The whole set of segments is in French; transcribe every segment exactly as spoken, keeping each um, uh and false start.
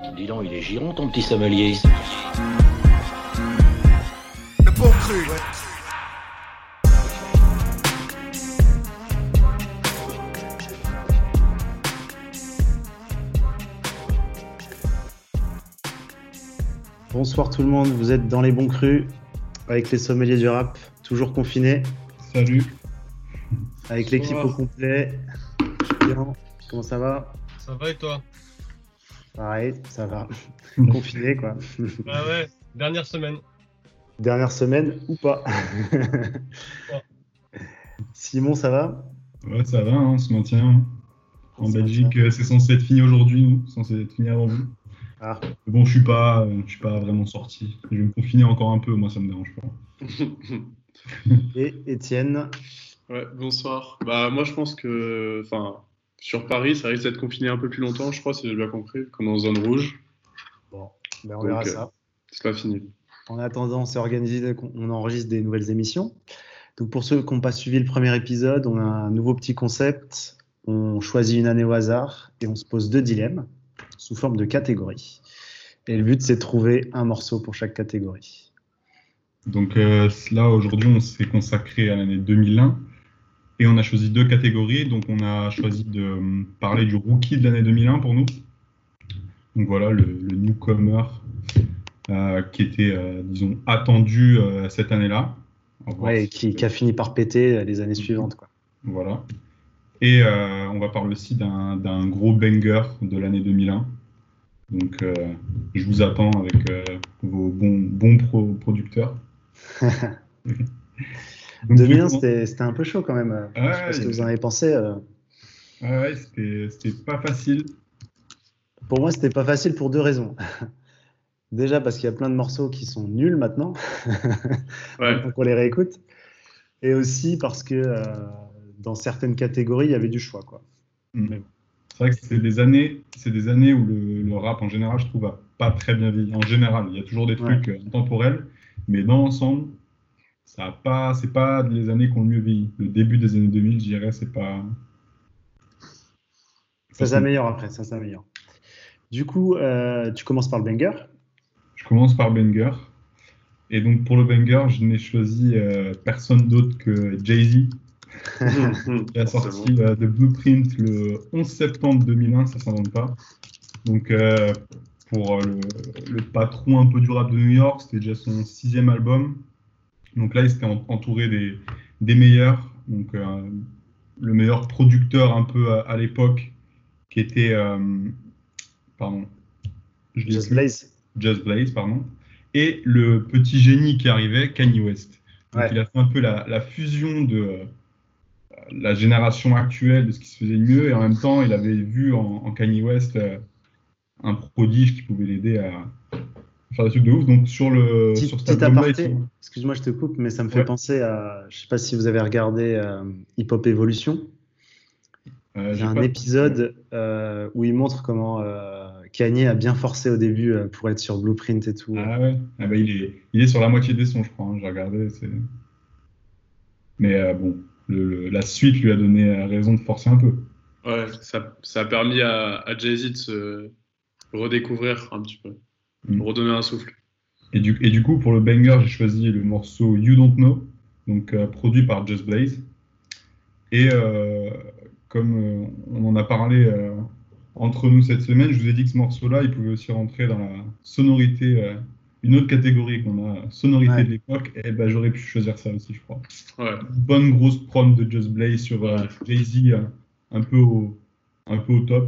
Dis donc, il est giron ton petit sommelier. Le bon cru, ouais. Bonsoir tout le monde, vous êtes dans les bons crus avec les sommeliers du rap, toujours confinés. Salut. Avec l'équipe au complet. Bien. Comment ça va? Ça va et toi? Pareil, ça va. Confiné quoi. Ah ouais, dernière semaine. Dernière semaine ou pas. Ouais. Simon, ça va? Ouais, ça va, hein, on se maintient. En ça Belgique, c'est censé être fini aujourd'hui, nous, censé être fini avant vous. Ah. Bon, je suis pas, je suis pas vraiment sorti. Je vais me confiner encore un peu, moi ça me dérange pas. Et Étienne. Ouais, bonsoir. Bah moi je pense que, enfin, sur Paris, ça risque d'être confiné un peu plus longtemps, je crois, si j'ai bien compris, comme en zone rouge. Bon, ben on Donc, verra euh, ça. C'est pas fini. En attendant, on s'est organisé, on enregistre des nouvelles émissions. Donc pour ceux qui n'ont pas suivi le premier épisode, on a un nouveau petit concept. On choisit une année au hasard et on se pose deux dilemmes sous forme de catégories. Et le but, c'est de trouver un morceau pour chaque catégorie. Donc euh, là, aujourd'hui, on s'est consacré à l'année deux mille un et on a choisi deux catégories. Donc on a choisi de euh, parler du rookie de l'année deux mille un pour nous. Donc voilà, le, le newcomer euh, qui était, euh, disons, attendu euh, cette année-là. Ouais, et qui, qui a fini par péter les années suivantes, quoi. Voilà. Et euh, on va parler aussi d'un, d'un gros banger de l'année deux mille un. Donc, euh, je vous attends avec euh, vos bons, bons pro- producteurs. Donc, deux mille un, c'était, c'était un peu chaud quand même. Ouais, je sais pas ce que vous en avez pensé. Euh... Ouais, c'était, c'était pas facile. Pour moi, c'était pas facile pour deux raisons. Déjà parce qu'il y a plein de morceaux qui sont nuls maintenant. Ouais. Donc on les réécoute. Et aussi parce que euh, dans certaines catégories, il y avait du choix, quoi. Mmh. Mais bon. C'est vrai que c'est des années, c'est des années où le, le rap en général, je trouve, a pas très bien vieilli. En général, il y a toujours des trucs ouais. intemporels, mais dans l'ensemble, ça a pas, c'est pas les années qui ont le mieux vieilli. Le début des années deux mille, je dirais, c'est pas. Ça s'améliore après, ça s'améliore. Du coup, euh, tu commences par le banger. Je commence par banger. Et donc pour le banger, je n'ai choisi euh, personne d'autre que Jay-Z. qui a sorti bon. euh, The Blueprint le onze septembre deux mille un, ça s'invente pas. Donc euh, pour euh, le, le patron un peu du rap de New York, c'était déjà son sixième album. Donc là, il s'était en, entouré des, des meilleurs. Donc euh, le meilleur producteur un peu à, à l'époque, qui était, euh, pardon, je Just Blaze. Just Blaze, pardon. Et le petit génie qui arrivait, Kanye West. Donc ouais. il a fait un peu la, la fusion de euh, la génération actuelle de ce qui se faisait mieux, et en même temps, il avait vu en, en Kanye West euh, un prodige qui pouvait l'aider à faire des trucs de ouf. Donc sur le petit, sur cet petit album-là, aparté, sont... excuse-moi, je te coupe, mais ça me fait ouais. penser à, je sais pas si vous avez regardé euh, Hip Hop Evolution. Euh, il y a un épisode euh, où il montre comment euh, Kanye a bien forcé au début euh, pour être sur Blueprint et tout. Ah ouais, ah bah, il est il est sur la moitié des sons, je crois. Hein, j'ai regardé, c'est. Mais euh, bon. Le, le, la suite lui a donné raison de forcer un peu. Ouais, ça, ça a permis à, à Jay-Z de se redécouvrir un petit peu, mmh. de redonner un souffle. Et du, et du coup, pour le banger, j'ai choisi le morceau You Don't Know, donc euh, produit par Just Blaze. Et euh, comme euh, on en a parlé euh, entre nous cette semaine, je vous ai dit que ce morceau-là, il pouvait aussi rentrer dans la sonorité. Euh, Une autre catégorie qu'on a, sonorité ouais. de l'époque, et ben j'aurais pu choisir ça aussi, je crois. Ouais. Une bonne grosse prom de Just Blaze sur euh, Jay-Z, euh, un peu au, un peu au top.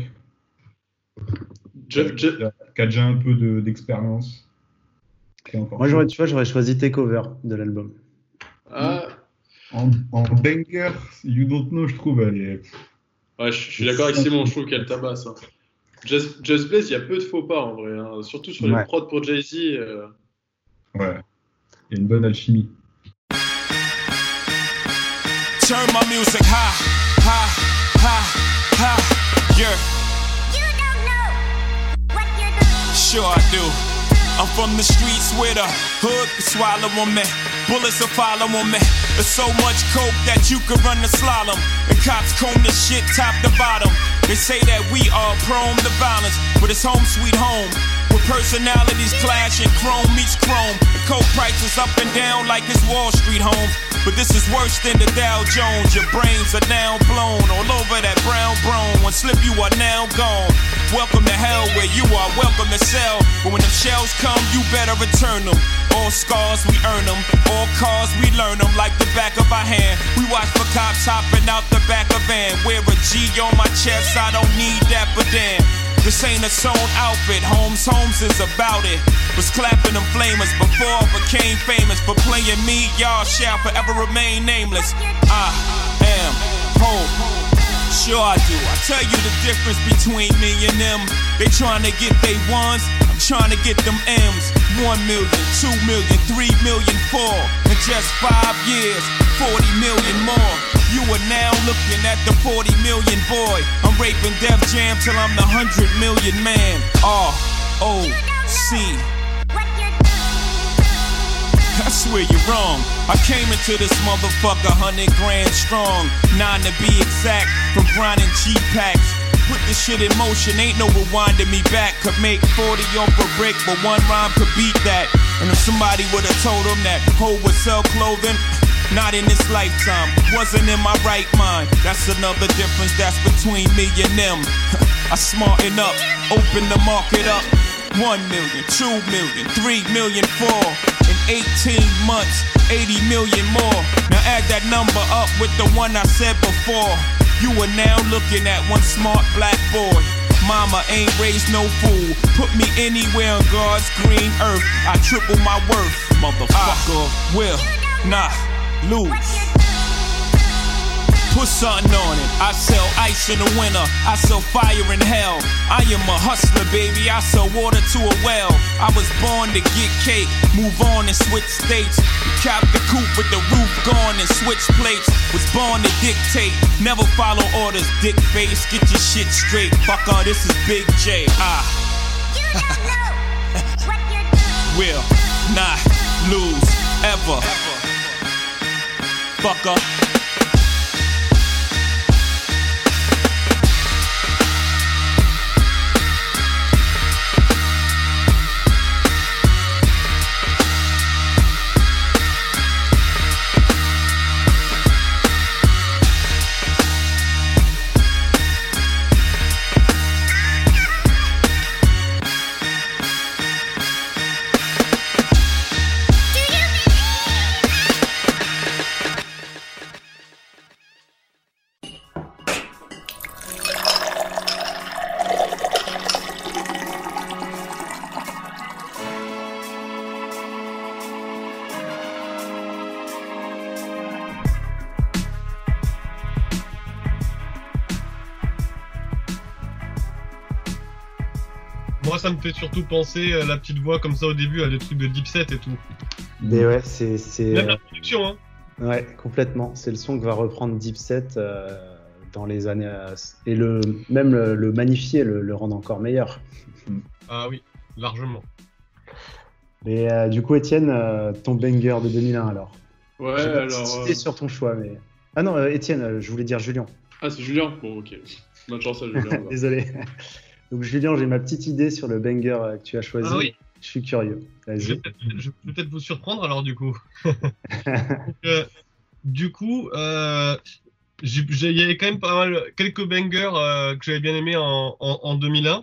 Je, je... Qui a déjà un peu de, d'expérience. Moi, j'aurais, tu vois, j'aurais choisi Takeover de l'album. Ah. En, en banger, You Don't Know, je trouve, elle est. Ouais, je, je suis d'accord avec Simon, je trouve qu'elle tabasse. Hein. Just, Just Blaze, il y a peu de faux pas en vrai, hein. Surtout sur ouais. les prods pour Jay-Z. Euh... Ouais, il y a une bonne alchimie. Turn my music high, high, high, high, yeah. You don't know what you're doing. Sure I do. I'm from the streets where the hood can swallow on me. Bullets will follow on me. There's so much coke that you could run the slalom. And cops comb this shit top to bottom. They say that we are prone to violence, but it's home sweet home. With personalities clash and chrome meets chrome. The coke prices up and down like it's Wall Street homes. But this is worse than the Dow Jones. Your brains are now blown all over that brown brown. One slip, you are now gone. Welcome to hell where you are welcome to sell. But when the shells come, you better return them. All scars, we earn them. All cars, we learn them like the back of our hand. We watch for cops hopping out the back of van. Wear a G on my chest, I don't need that, but damn. This ain't a sewn outfit, Holmes, Holmes is about it. Was clapping them flamers before I became famous. For playing me, y'all shall forever remain nameless. I am home. Sure I do. I tell you the difference between me and them. They trying to get they ones, I'm trying to get them M's. One million, two million, three million, four. In just five years, forty million more. You are now looking at the forty million boy. I'm raping Def Jam till I'm the hundred million man. R O C. I swear you're wrong. I came into this motherfucker hundred grand strong. Nine to be exact, from grinding G-packs. Put this shit in motion, ain't no rewinding me back. Could make forty off a brick, but one rhyme could beat that. And if somebody would've told him that Ho would sell clothing, not in this lifetime, wasn't in my right mind. That's another difference that's between me and them. I smarten up, open the market up. One million, two million, three million, four. In eighteen months, eighty million more. Now add that number up with the one I said before. You are now looking at one smart black boy. Mama ain't raised no fool. Put me anywhere on God's green earth, I triple my worth. Motherfucker, I will not lose. Put something on it. I sell ice in the winter, I sell fire in hell. I am a hustler, baby, I sell water to a well. I was born to get cake, move on and switch states. Cap the coupe with the roof gone and switch plates. Was born to dictate, never follow orders, dick face. Get your shit straight, fucker, this is Big J. Ah. Will not lose ever. Fucker. Moi, ça me fait surtout penser à la petite voix comme ça au début, à des trucs de Dipset et tout. Mais ouais, c'est. c'est Même la production, hein. Ouais, complètement. C'est le son que va reprendre Dipset euh, dans les années. Euh, et le, même le, le magnifier, le, le rendre encore meilleur. Ah oui, largement. Mais euh, du coup, Étienne, euh, ton banger de deux mille un alors. Ouais, J'ai pas alors. cité euh, sur ton choix, mais. Ah non, euh, Étienne, euh, je voulais dire Julien. Ah, c'est Julien. Bon, ok. Bonne chance à Julien. alors. Désolé. Donc, Julien, j'ai ma petite idée sur le banger euh, que tu as choisi. Ah oui. Je suis curieux. Je Vas-y. vais peut-être, je vais peut-être vous surprendre alors du coup. Donc, euh, du coup, euh, j'ai- j'ai- il y avait quand même pas mal, quelques bangers euh, que j'avais bien aimé en, en, en deux mille un.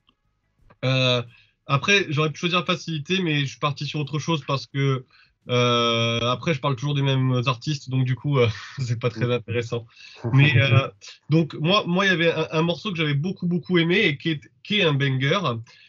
Euh, après, j'aurais pu choisir facilité, mais je suis parti sur autre chose parce que euh, après, je parle toujours des mêmes artistes, donc du coup, euh, c'est pas très intéressant. Mais euh, donc moi, moi, il y avait un, un morceau que j'avais beaucoup beaucoup aimé et qui est, qui est un banger.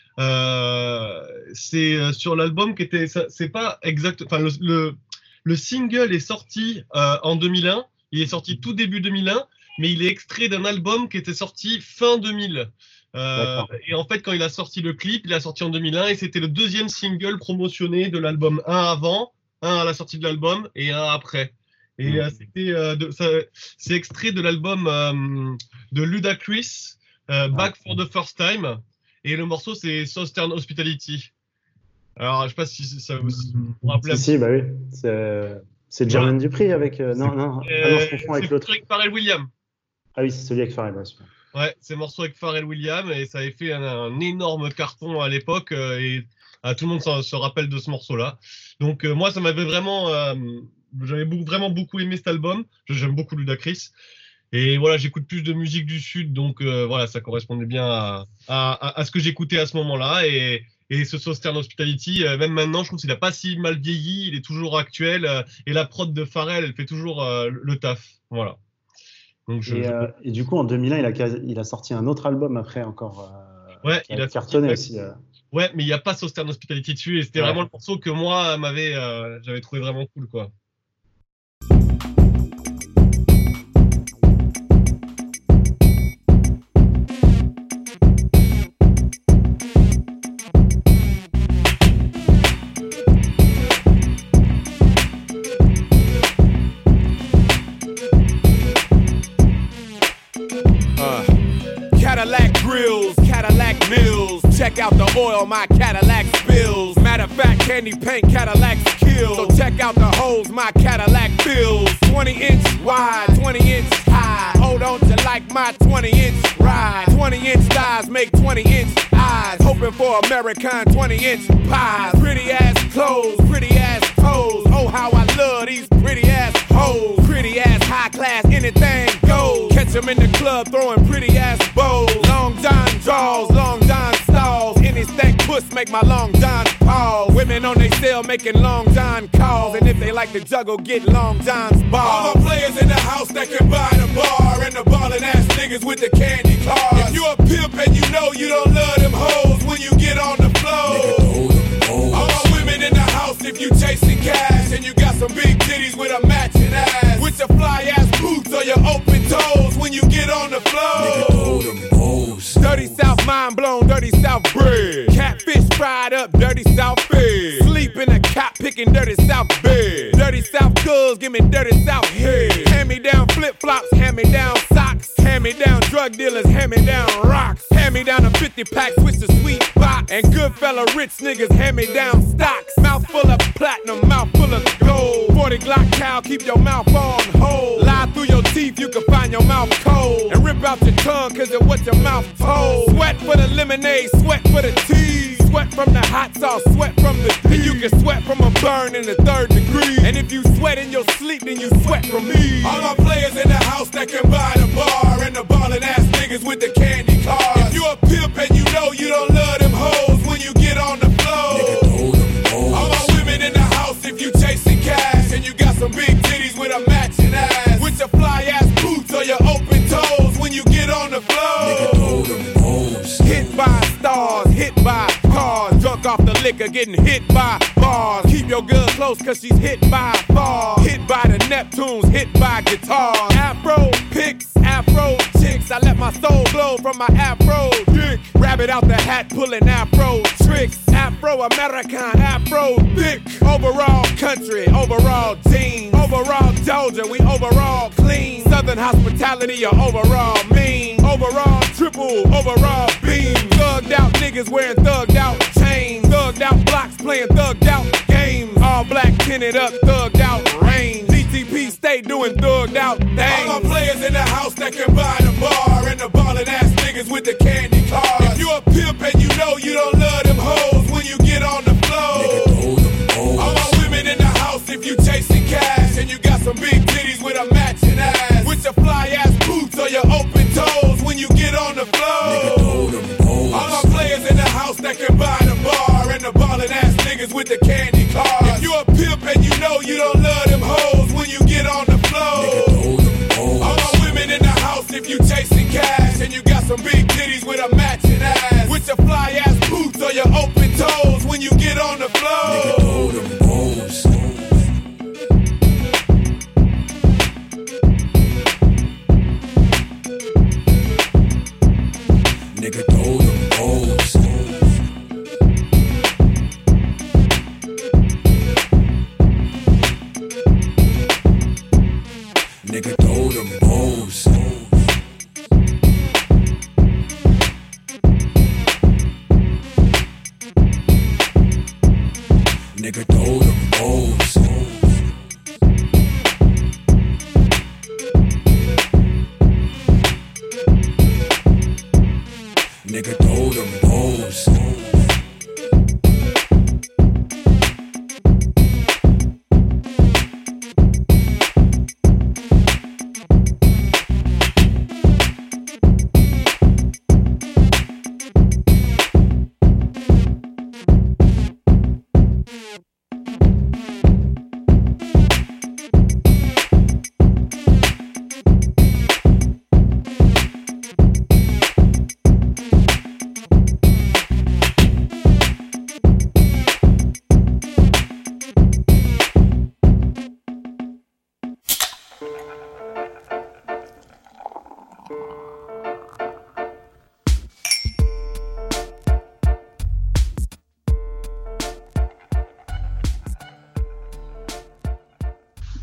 Euh, c'est euh, sur l'album qui était, ça- c'est pas exact. Enfin, le, le le single est sorti euh, en deux mille un. Il est sorti tout début deux mille un, mais il est extrait d'un album qui était sorti fin deux mille. Euh, D'accord. et en fait, quand il a sorti le clip, il a sorti en deux mille un et c'était le deuxième single promotionné de l'album. Un avant, un à la sortie de l'album et un après. Et Mhm. euh, c'était, euh, de- ça- c'est extrait de l'album euh, de Ludacris, euh, Back for the First Time. Et le morceau, c'est Southern Hospitality. Alors, je sais pas si ça vous si vous vous rappelez. Si, si, bah oui. C'est, c'est Jermaine Dupri avec. euh, non, non. Ah non, je confonds avec c'est l'autre. avec Pharrell Williams. Ah oui, c'est celui avec Pharrell. Ouais, super. Ouais, c'est morceau avec Pharrell Williams et ça avait fait un, un énorme carton à l'époque euh, et ah, tout le monde se, se rappelle de ce morceau-là. Donc euh, moi, ça m'avait vraiment, euh, j'avais beaucoup, vraiment beaucoup aimé cet album. J'aime beaucoup Ludacris. Et voilà, j'écoute plus de musique du Sud, donc euh, voilà, ça correspondait bien à, à, à ce que j'écoutais à ce moment-là. Et, et ce Southern Hospitality, euh, même maintenant, je trouve qu'il n'a pas si mal vieilli, il est toujours actuel. Euh, et la prod de Pharrell, elle fait toujours euh, le taf. Voilà. Donc, je, et, euh, je... et du coup, en deux mille un, il a, il a sorti un autre album après encore. Euh, ouais, il a cartonné sorti, aussi. Euh... Ouais, mais il n'y a pas Southern Hospitality dessus. Et c'était ouais. vraiment le morceau que moi, m'avait, euh, j'avais trouvé vraiment cool, quoi. Check out the oil my Cadillac spills. Matter of fact, candy paint Cadillacs kill. So check out the holes my Cadillac fills. twenty inch wide, twenty inch high. Hold on to like my twenty inch ride. twenty inch thighs make twenty inch eyes. Hoping for American twenty inch pies. Pretty ass clothes, pretty ass toes. Oh, how I love these pretty ass hoes. Pretty ass high class, anything goes. Catch them in the club throwing pretty ass bows. Long John draws, long John stalls. Any stank puss make my long John pause. Women on they cell making long John calls. And if they like to juggle, get long John's balls. All the players in the house that can buy the bar. And the ballin' ass niggas with the candy cars. If you a pimp and you know you don't love them hoes when you get on the floor. All my women in the house if you chasing cash. And you got some big titties with a matching ass. With your fly ass boots or your open toes when you get on the floor. Dirty South mind blown, dirty South bread. Catfish fried up, dirty South fed. Sleep in a cop picking dirty South bed. Dirty South girls, give me dirty South head. Hand me down flip flops, hand me down socks. Hand me down drug dealers, hand me down rocks. Hand me down a fifty pack, switch the sweet box. And good fella rich niggas, hand me down stocks. Mouth full of platinum, mouth full of gold. forty Glock cow, keep your mouth on hold. Lie through your teeth, you can find your mouth cold. And rip out your tongue, cause of what your mouth told. Sweat for the lemonade, sweat for the tea. Sweat from the hot sauce, sweat from the tea. And you can sweat from a burn in the third degree. And if you sweat in your sleep, then you sweat from me. All my players in the house that can buy the bar. And the ballin' ass niggas with the candy cars. If you a pimp and you know you don't love them hoes when you get on the floor. All my women in the house if you chasing cash. And you got some big titties with a matching ass. With your fly ass boots or your open toes when you get on the floor. Hit by stars, hit by cars. Drunk off the liquor, getting hit by bars. Keep your girl close cause she's hit by bars. Hit by the Neptunes, hit by guitars. Afro picks, afro chicks. I let my soul glow from my afro dick. Rabbit out the hat, pulling afro tricks. Afro-American, afro thick. Overall country, overall team. Overall Georgia, we overall clean. Southern hospitality, or overall mean. Overall triple, overall beam. Thugged out niggas wearing thugged out chains. Thugged out blocks playing thugged out games. All black tinted up, thugged out range. D T P stay doing thugged out things. All my players in the house that can buy the bar. And the ballin' ass niggas with the candy cars. If you a pimp and you know you don't love them hoes when you get on the floor. All my women in the house if you chasing cash. And you got some big titties with a matching ass. With your fly ass boots or your open toes when you get on the floor. All my players in the house that can buy the bar. And the ballin' ass niggas with the candy cars. If you a pimp and you know you don't love them hoes when you get on the floor. All my women in the house if you chasing cash. And you got some big titties with a matching ass. With your fly ass boots or your open toes when you get on the floor. Nigga throw them balls. Nigga throw them balls. Nigga throw them balls. Nigga throw them balls.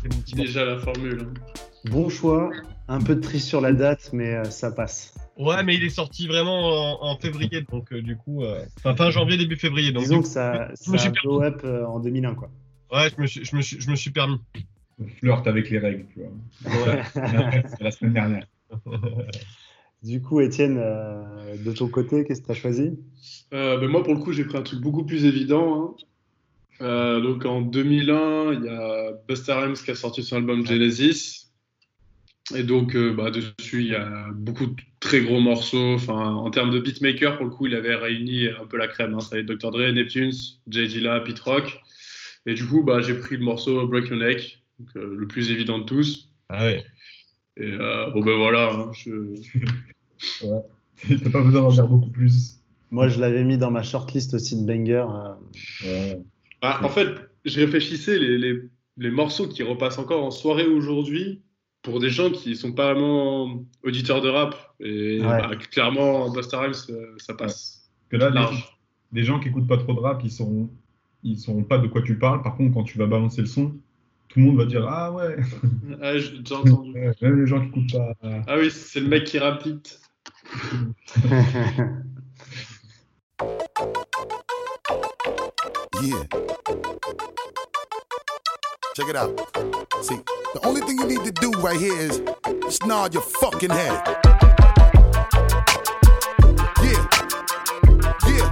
c'est mon petit Déjà la formule. Bon choix, un peu triste sur la date, mais euh, ça passe. Ouais, mais il est sorti vraiment en, en février, donc euh, du coup, euh, enfin fin janvier, début février. Donc, Disons du que coup, ça, je me ça suis a blow up euh, en deux mille un, quoi. Ouais, je me suis, je me suis, je me suis permis. On flirte avec les règles, tu vois. Ouais. C'est la semaine dernière. Du coup, Étienne, euh, de ton côté, qu'est-ce que tu as choisi? Euh, ben moi, pour le coup, j'ai pris un truc beaucoup plus évident. Hein. Euh, donc en deux mille un, il y a Busta Rhymes qui a sorti son album Genesis. Et donc euh, bah, dessus, il y a beaucoup de très gros morceaux. Enfin, en termes de beatmaker, pour le coup, il avait réuni un peu la crème. Hein. Ça avait docteur Dre, Neptunes, Jay Dilla, Pete Rock. Et du coup, bah, j'ai pris le morceau Break Your Neck, donc, euh, le plus évident de tous. Ah ouais. Et euh, bon ben voilà. Hein, je... Ouais. T'as pas besoin d'en dire beaucoup plus. Moi, je l'avais mis dans ma shortlist aussi de banger. Euh... Ouais. Ah, en fait, je réfléchissais les, les, les morceaux qui repassent encore en soirée aujourd'hui pour des gens qui sont pas vraiment auditeurs de rap. Et Ouais. bah, clairement, Busta Rhymes, ça, ça passe. Que là, les, large. les gens qui écoutent pas trop de rap, ils sont, ils sauront pas de quoi tu parles. Par contre, quand tu vas balancer le son, tout le monde va dire ah ouais. Ah, j'ai déjà entendu. Ouais, même les gens qui écoutent pas. Ah oui, c'est le mec qui rappe vite. Yeah. Check it out. See, the only thing you need to do right here is just nod your fucking head. Yeah. Yeah.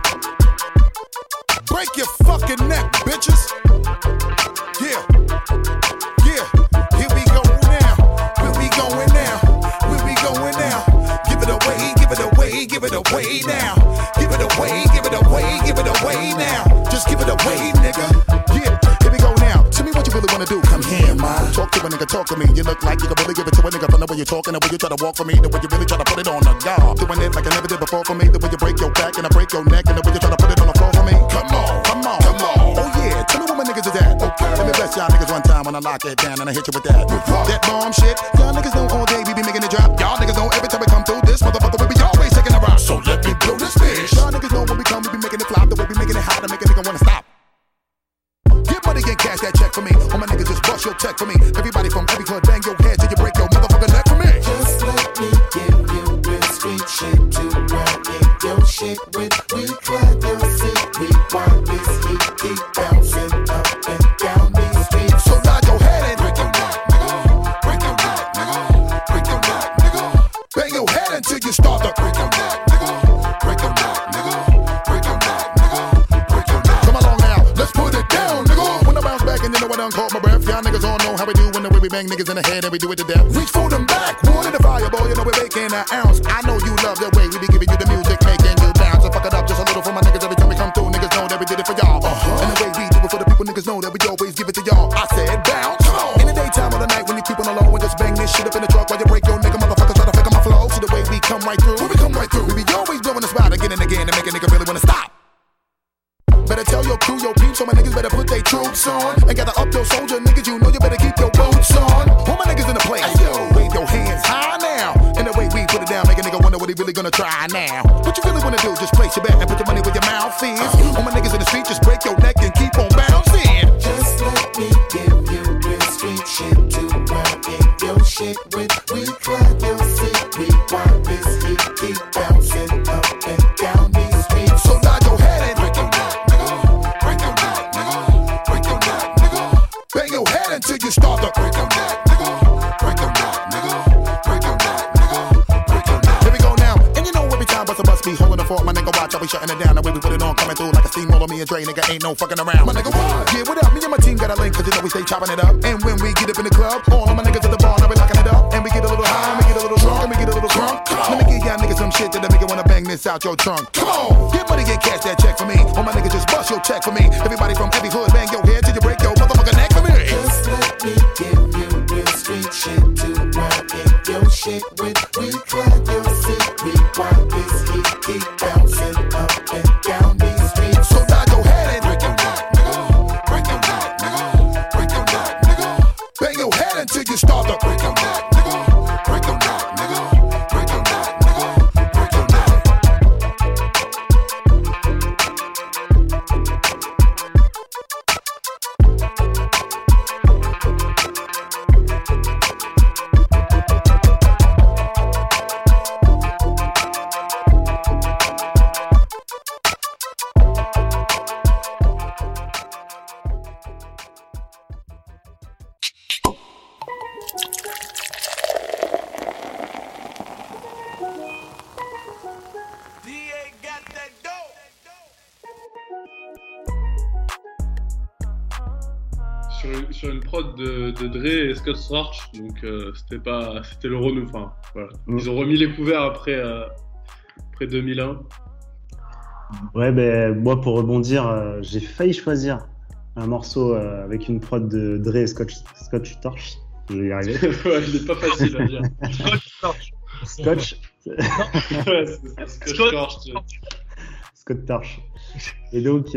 Break your fucking neck, bitches. Yeah. Yeah. Here we go now. Where we going now? Where we going now? Give it away, give it away, give it away now. Give it away, give it away, give it away now. Just give it away, nigga. Yeah, here we go now. Tell me what you really wanna do. Come here, man. Talk to a nigga, talk to me. You look like you can really give it to a nigga from the way you're talking, the way you try to walk for me, the way you really try to put it on the guard. Doing it like I never did before for me, the way you break your back and I break your neck, and the way you try to put it on the floor for me. Come on, come on, come on. Oh yeah, tell me where my niggas is at. Okay. Let me bless y'all niggas one time when I lock it down and I hit you with that. That bomb shit. Y'all niggas know all day we be making it drop. Y'all niggas know every time we come through this motherfucker we be always taking a rock. So let me blow this bitch. Y'all niggas know when we come we be making it flop, the way we making it hot to make a nigga wanna stop. Get money and cash that check for me. All my niggas just bust your check for me. Everybody from every hood bang your head till you break your motherfucking neck for me. Just let me give you real street shit to run in your shit with. We clap your seat, we want this heat keep bouncing up and down these streets. So nod your head and break your neck, nigga. Break your neck, nigga. Break your neck, nigga. Bang your head until you start to break your neck, nigga. Break your neck, nigga. Break your neck, nigga. Break your neck. Come along now, let's put it down, nigga. When I bounce back and you know I done caught my breath. Y'all niggas all know how we do when the way we bang niggas in the head and we do it to death. Reach for them back, water the fire, boy, you know we're making an ounce. I know you love the way we be giving you the music, making you bounce. So fuck it up just a little for my niggas every time we come through. Niggas know that we did it for y'all. Uh-huh. And the way we do it for the people, niggas know that we always give it to y'all. I said bounce. In the daytime or the night when you keep on alone, we just bang this shit up in the truck while you break your nigga motherfuckers try to fake on my flow. See the way we come right through. When we come right through, we be always blowing the spot again and again to make a nigga really wanna stop. Better tell your crew, your peeps, so my niggas better put they troops on. And gather up your soldier niggas, you know you better keep your boots on. All my niggas in the place, yo, wave your hands high now. And the way we put it down, make a nigga wonder what he really gonna try now. What you really wanna do, just place your bet and put your money where your mouth is. All my niggas in the street, just break your neck and keep on bouncing. Just let me give you real street shit to run in your shit with. We clap your seat, we want this heat keep bouncing up and down these streets. So nod your head and break your neck, nigga. Break your neck, nigga. Break your neck, nigga. Bang your head until you start to break your neck, nigga. Break your neck, nigga. Break your neck, nigga. Break your neck. Here we go now. And you know every time bust a bus be holding the fort, my nigga watch, I be shutting it down. The way we put it on, coming through like a steamroller. Me and Dre, nigga, ain't no fucking around. My nigga, what? Yeah, what up? Me and my team got a link, cause you know we stay chopping it up. And when we get up in the club, all of my niggas at the bar, now we locking it up. And we get a little high, and we get a little drunk, and we get a little drunk. Let me give y'all niggas some shit that'll make you wanna bang this out your trunk. Come on, get money and cash that check for me. All my niggas just bust your check for me. Everybody from every hood, bang your head till you break your motherfucking neck for me. Just let me give you real street shit to run in your shit with. We clap your seat, we want this heat keep bouncing up and down these streets. So nod your head and break your neck, nigga. Break your neck, nigga. Break your neck, nigga. Bang your head until you start to break your neck, nigga. Break your neck, nigga. Break your neck, nigga. Break your neck. sur une, sur une prod de, de Dre et Scott Storch, donc euh, c'était pas, c'était le renou. Enfin, voilà. Mm. Ils ont remis les couverts après, euh, après deux mille un. Ouais, ben moi pour rebondir, euh, j'ai failli choisir un morceau euh, avec une prod de Dre et Scott, Scott Storch. Je vais y arriver. Ouais, il est pas facile à dire. Scott Storch. Scotch. Ouais, c'est Scott Storch. Scott Storch. Et donc,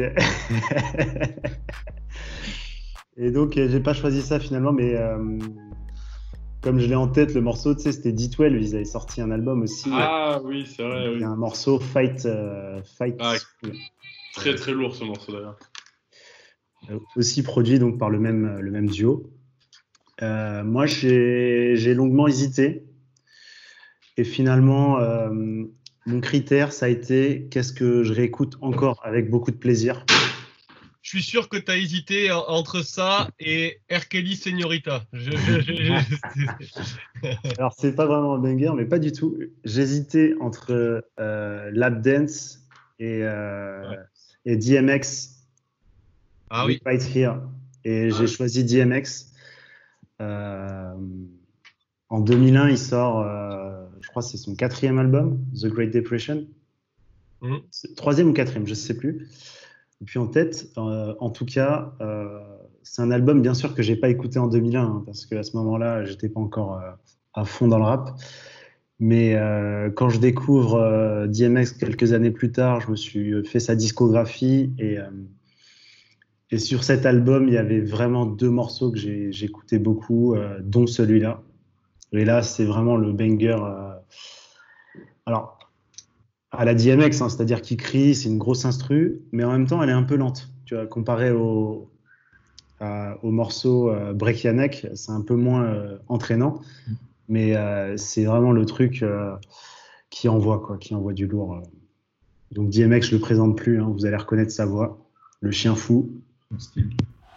et donc, j'ai pas choisi ça finalement, mais euh, comme je l'ai en tête, le morceau, tu sais, c'était D douze, ils avaient sorti un album aussi. Ah oui, c'est vrai. Il y a oui. un morceau Fight, euh, Fight. Ah, très très lourd ce morceau d'ailleurs. Euh, aussi produit donc par le même le même duo. Euh, moi, j'ai j'ai longuement hésité et finalement. Euh, Mon critère, ça a été qu'est-ce que je réécoute encore avec beaucoup de plaisir. Je suis sûr que tu as hésité entre ça et R. Kelly Señorita. Je, je, je, je... Alors, c'est pas vraiment un banger, mais pas du tout. J'hésitais entre euh, Lap Dance et, euh, ouais. et D M X. Ah oui. Right Here. Et ah, j'ai oui. choisi D M X. Euh, en deux mille un, il sort. Euh, je crois que c'est son quatrième album, The Great Depression. Mmh. Troisième ou quatrième, je ne sais plus. Et puis en tête, euh, en tout cas, euh, c'est un album bien sûr que je n'ai pas écouté en deux mille un, hein, parce qu'à ce moment-là, je n'étais pas encore euh, à fond dans le rap. Mais euh, quand je découvre euh, D M X quelques années plus tard, je me suis fait sa discographie. Et, euh, et sur cet album, il y avait vraiment deux morceaux que j'ai, j'écoutais beaucoup, euh, dont celui-là. Et là, c'est vraiment le banger. Euh... Alors, à la D M X, hein, c'est-à-dire qu'il crie, c'est une grosse instru, mais en même temps, elle est un peu lente. Tu vois, comparé au, à, au morceau euh, Break Ya Neck, c'est un peu moins euh, entraînant, mais euh, c'est vraiment le truc euh, qui envoie, quoi, qui envoie du lourd. Euh. Donc D M X, je le présente plus, hein, vous allez reconnaître sa voix, le chien fou. Style.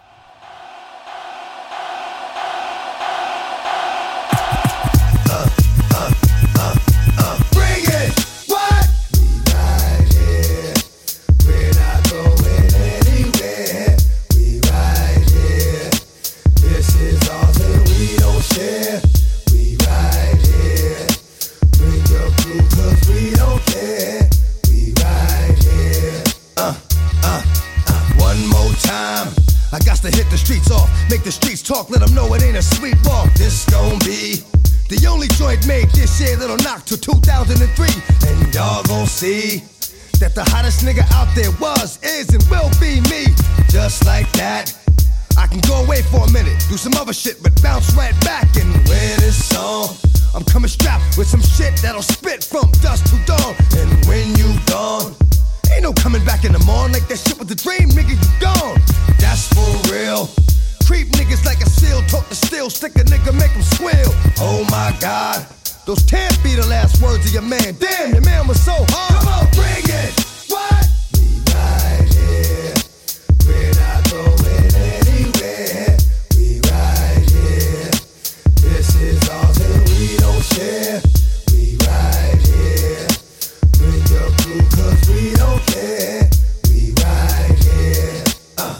Talk, let them know it ain't a sweet walk. This gon' be the only joint made this year that'll knock till two thousand three. And y'all gon' see that the hottest nigga out there was, is, and will be me. Just like that, I can go away for a minute, do some other shit, but bounce right back and wear this song. I'm coming strapped with some shit that'll spit from dusk to dawn. And when you gone, ain't no coming back in the morning. Like that shit was a dream, nigga, you gone. That's for real. Creep niggas like a seal, talk to steel, stick a nigga, make him squeal. Oh my God, those can't be the last words of your man. Damn, your man was so hard. Come on, bring it. What? We right here, we're not going anywhere. We right here, this is ours and we don't share. We right here, bring your crew cause we don't care. We right here, uh.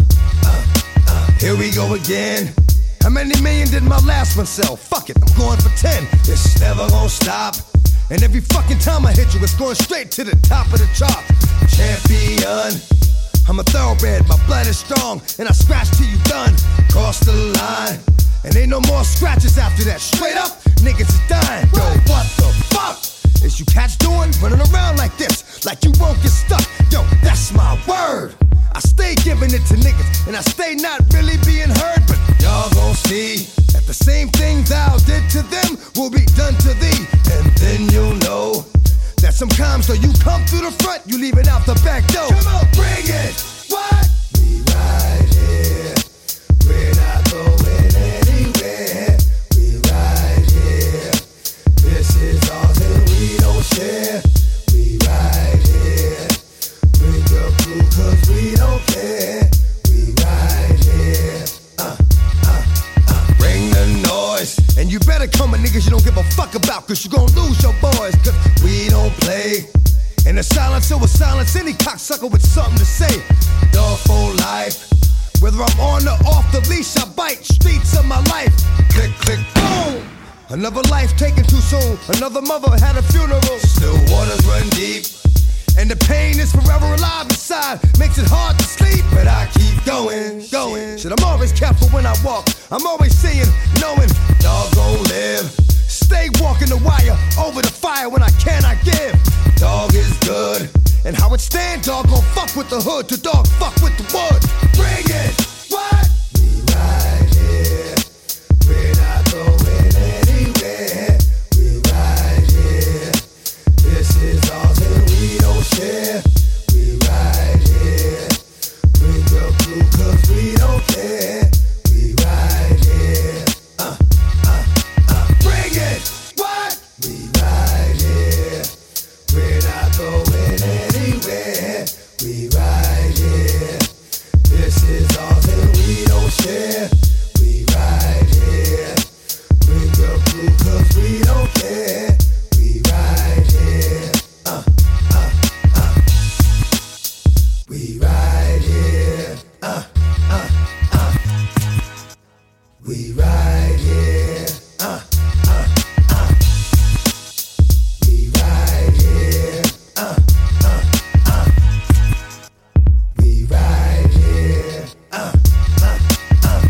Here we go again. How many million did my last one sell? Fuck it, I'm going for ten. It's never gonna stop. And every fucking time I hit you, it's going straight to the top of the chart. Champion, I'm a thoroughbred, my blood is strong. And I scratch till you done, cross the line. And ain't no more scratches after that. Straight up, niggas is dying. Yo, what the fuck is you cats doing? Running around like this, like you won't get stuck. Yo, that's my word. I stay giving it to niggas, and I stay not really being heard. But y'all gon' see that the same things thou did to them will be done to thee. And then you'll know that sometimes though you come through the front, you leave it out the back door. Come on, bring it! What? We right here, we're not going anywhere. We right here, this is ours and we don't share. We right here, bring your crew cause we don't care. We right here, uh, uh, uh. Bring the noise. And you better come with niggas you don't give a fuck about, cause you gon' lose your boys, cause we don't play. And the silence over silence any cocksucker with something to say. Dog for life, Whether I'm on or off the leash, I bite. Streets of my life. Click, click, boom. Another life taken too soon. Another mother had a funeral. Still waters run deep. And the pain is forever alive inside. Makes it hard to sleep, but I keep going, going. Shit, I'm always careful when I walk. I'm always seeing, knowing, dog gon' live. Stay walking the wire, over the fire when I cannot give. Dog is good. And how it stand, dog gon' fuck with the hood. To dog fuck with the wood. Bring it, what? We right here. We're not going anywhere. We right here. This is ours and we don't share. We right here. Bring your crew cause we don't care. We right here. Uh, uh, uh. Bring it. What? We right here. We're not going anywhere. We right here. This is ours and we don't share. We right here. Bring your crew cause we don't care. We right here. Uh, uh, uh. We right here. Uh, uh, uh. We right here. Uh, uh, uh. We right here. Uh, uh, uh. We right here. Uh, uh, uh.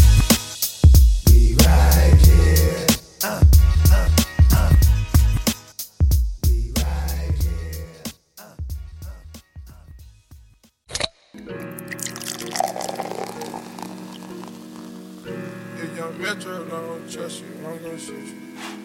We right here. Uh, uh, uh. We right here. Uh, If young Metro don't trust you, I'm gonna shoot you.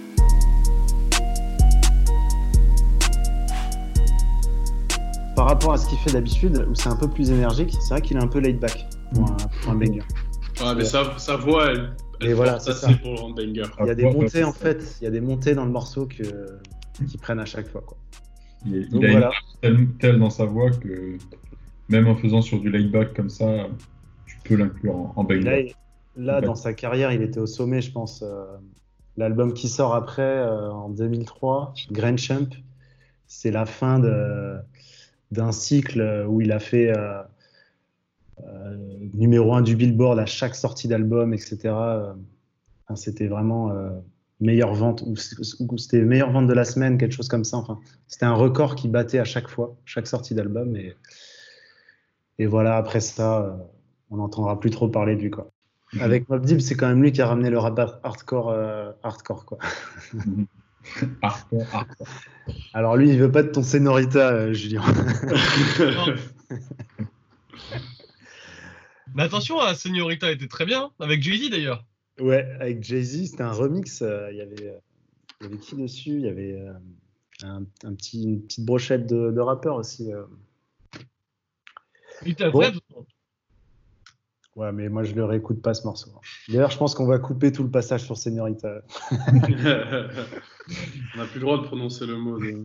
Par rapport à ce qu'il fait d'habitude, où c'est un peu plus énergique, c'est vrai qu'il est un peu laid back pour un, pour un banger. Ouais, mais sa, sa voix, elle, elle Et voilà, porte c'est assez ça. pour un banger. Il y a des montées en fait, il y a des montées dans le morceau que, qui prennent à chaque fois, quoi. Il, il Donc a voilà. une telle, telle dans sa voix que même en faisant sur du laid-back comme ça, tu peux l'inclure en, en banger. Là, il- là Ouais. dans sa carrière, il était au sommet, je pense. Euh, L'album qui sort après, euh, en deux mille trois, Grand Champ, c'est la fin de, d'un cycle où il a fait euh, euh, numéro un du Billboard à chaque sortie d'album, et cetera. Euh, enfin, c'était vraiment euh, meilleure vente, ou, ou c'était meilleure vente de la semaine, quelque chose comme ça. Enfin, c'était un record qui battait à chaque fois, chaque sortie d'album. Et, et voilà, après ça, euh, on n'entendra plus trop parler de lui, quoi. Avec Mobb Deep, c'est quand même lui qui a ramené le rap hardcore, euh, hardcore, quoi. Hardcore, hardcore. Alors lui, il veut pas de ton Senorita, euh, Julien. Mais attention, la Señorita était très bien, avec Jay-Z d'ailleurs. Ouais, avec Jay-Z, c'était un remix. euh, Il y avait, euh, il y avait qui dessus? Il y avait euh, un, un petit, une petite brochette de, de rappeurs aussi. euh. Il était incroyable. Ouais, mais moi, je le réécoute pas ce morceau. D'ailleurs, je pense qu'on va couper tout le passage sur Senorita. On n'a plus le droit de prononcer le mot. De...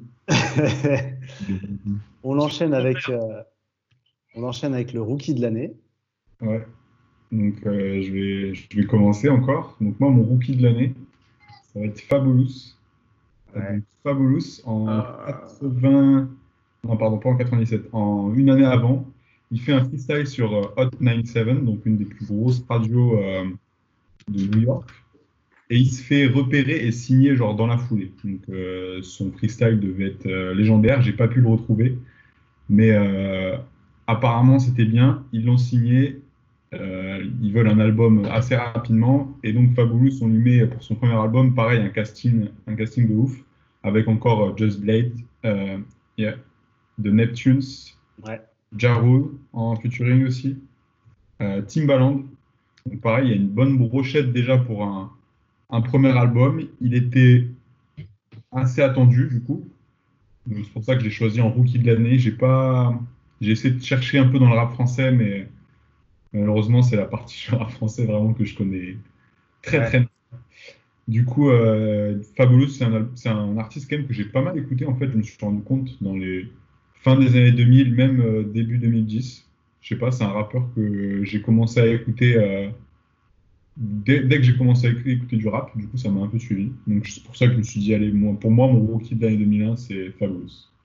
On enchaîne avec, euh, on enchaîne avec le rookie de l'année. Ouais. Donc, euh, je, vais, je vais commencer encore. Donc, moi, mon rookie de l'année, ça va être Fabulous. Ouais. Donc, Fabulous, en Ah. quatre-vingts... Non, pardon, pas en quatre-vingt-dix-sept. En une année avant, il fait un freestyle sur euh, Hot quatre-vingt-dix-sept, donc une des plus grosses radios euh, de New York. Et il se fait repérer et signer genre dans la foulée. Donc, euh, son freestyle devait être euh, légendaire. J'ai pas pu le retrouver. Mais euh, apparemment, c'était bien. Ils l'ont signé. Euh, ils veulent un album assez rapidement. Et donc, Fabulous, on lui met pour son premier album, pareil, un casting, un casting de ouf. Avec encore euh, Just Blade, euh, yeah, The Neptunes, Ouais. Ja Rule en featuring aussi, euh, Timbaland. Donc, pareil, il y a une bonne brochette déjà pour un, un premier album. Il était assez attendu, du coup. Donc, c'est pour ça que j'ai choisi en rookie de l'année. J'ai pas... j'ai essayé de chercher un peu dans le rap français, mais malheureusement, c'est la partie sur le rap français vraiment que je connais très Ouais. très bien. Du coup, euh, Fabulous, c'est un, al- c'est un artiste quand même que j'ai pas mal écouté. En fait, je me suis rendu compte dans les fins des années deux mille, même euh, début deux mille dix. Je sais pas, c'est un rappeur que j'ai commencé à écouter euh, dès, dès que j'ai commencé à écouter, écouter du rap. Du coup, ça m'a un peu suivi. Donc, c'est pour ça que je me suis dit, allez, moi, pour moi, mon rookie de l'année deux mille un, c'est Fabulous.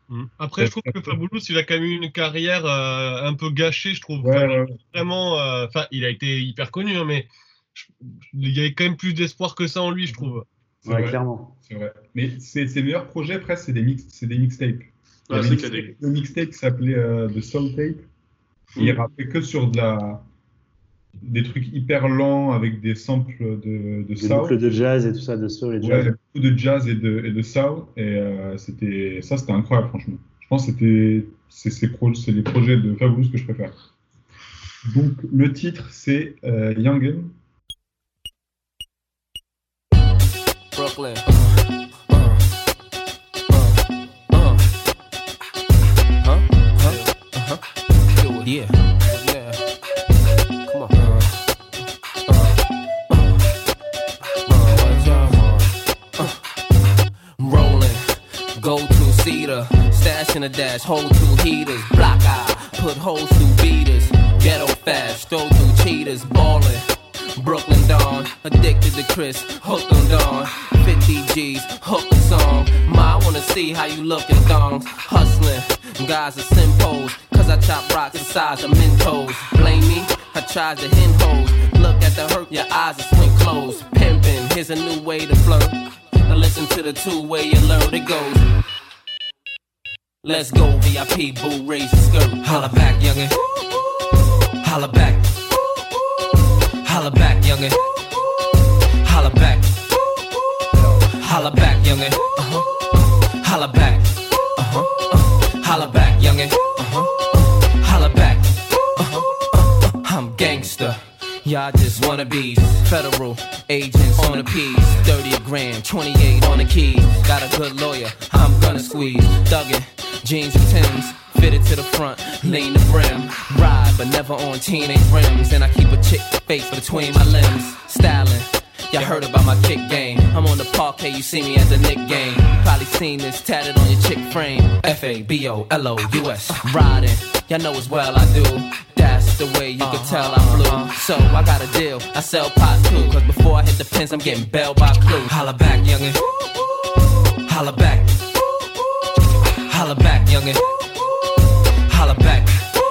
Après, je trouve que Fabulous, il a quand même eu une carrière euh, un peu gâchée, je trouve. Ouais, Enfin, ouais. Vraiment, enfin, euh, il a été hyper connu, hein, mais je, il y avait quand même plus d'espoir que ça en lui, je trouve. C'est ouais, vrai. Clairement. C'est vrai. Mais ses, ses meilleurs projets, presque, c'est des, mix, c'est des mixtapes. Ah, c'est mixtape, le mixtape qui s'appelait euh, The Soul Tape. Mmh. Il rappelait que sur de la, des trucs hyper lents avec des samples de, de des soul. boucles de jazz et tout ça, de soul et de jazz. Ouais, beaucoup de jazz et de, et de soul. Et euh, c'était, ça, c'était incroyable, franchement. Je pense que c'était, c'est, c'est, pro, c'est les projets de Fabulous que je préfère. Donc, le titre, c'est euh, Youngin. Brooklyn. Uh, uh, uh, huh? Huh? Uh-huh. Do it. Yeah. Yeah. Come on. Uh, uh, uh, uh, Rolling. Go to Cedar. Stash in a dash. Hold two heaters. Block eye. Put holes through beaters. Ghetto fast. Throw through cheaters. Ballin'. Brooklyn Dawn, addicted to Chris, hooked on Dawn. fifty G's, hooked on song. Ma, I wanna see how you look in thongs. Hustling, guys are simpos. Cause I chop rocks the size of Mentos. Blame me, I tried to hen hoes. Look at the hurt, your eyes are swing closed. Pimpin', here's a new way to flirt. Now listen to the two-way alert, it goes. Let's go, V I P, boo, raise your skirt. Holla back, youngin'. Holla back. Holla back, youngin'. Holla back. Holla back, youngin'. Uh-huh. Holla back. Uh-huh. Uh-huh. Holla back, youngin'. Uh-huh. Uh-huh. Holla back. Uh-huh. Uh-huh. I'm gangster. Y'all just wannabes. Federal agents on the piece. thirty a grand, twenty-eight on the keys. Got a good lawyer, I'm gonna squeeze. Thuggin', jeans and Timbs. Fitted to the front, lean the brim. Ride, but never on teenage rims. And I keep a chick face between my limbs. Styling, y'all heard about my kick game. I'm on the parquet, you see me at the Nick game. You probably seen this tatted on your chick frame. F A B O L O U S. Riding, y'all know as well I do. That's the way you can tell I'm blue. So I got a deal, I sell pot too. Cause before I hit the pins, I'm getting bailed by Clue. Holla back, youngin'. Holla back. Holla back, youngin'. Holla back.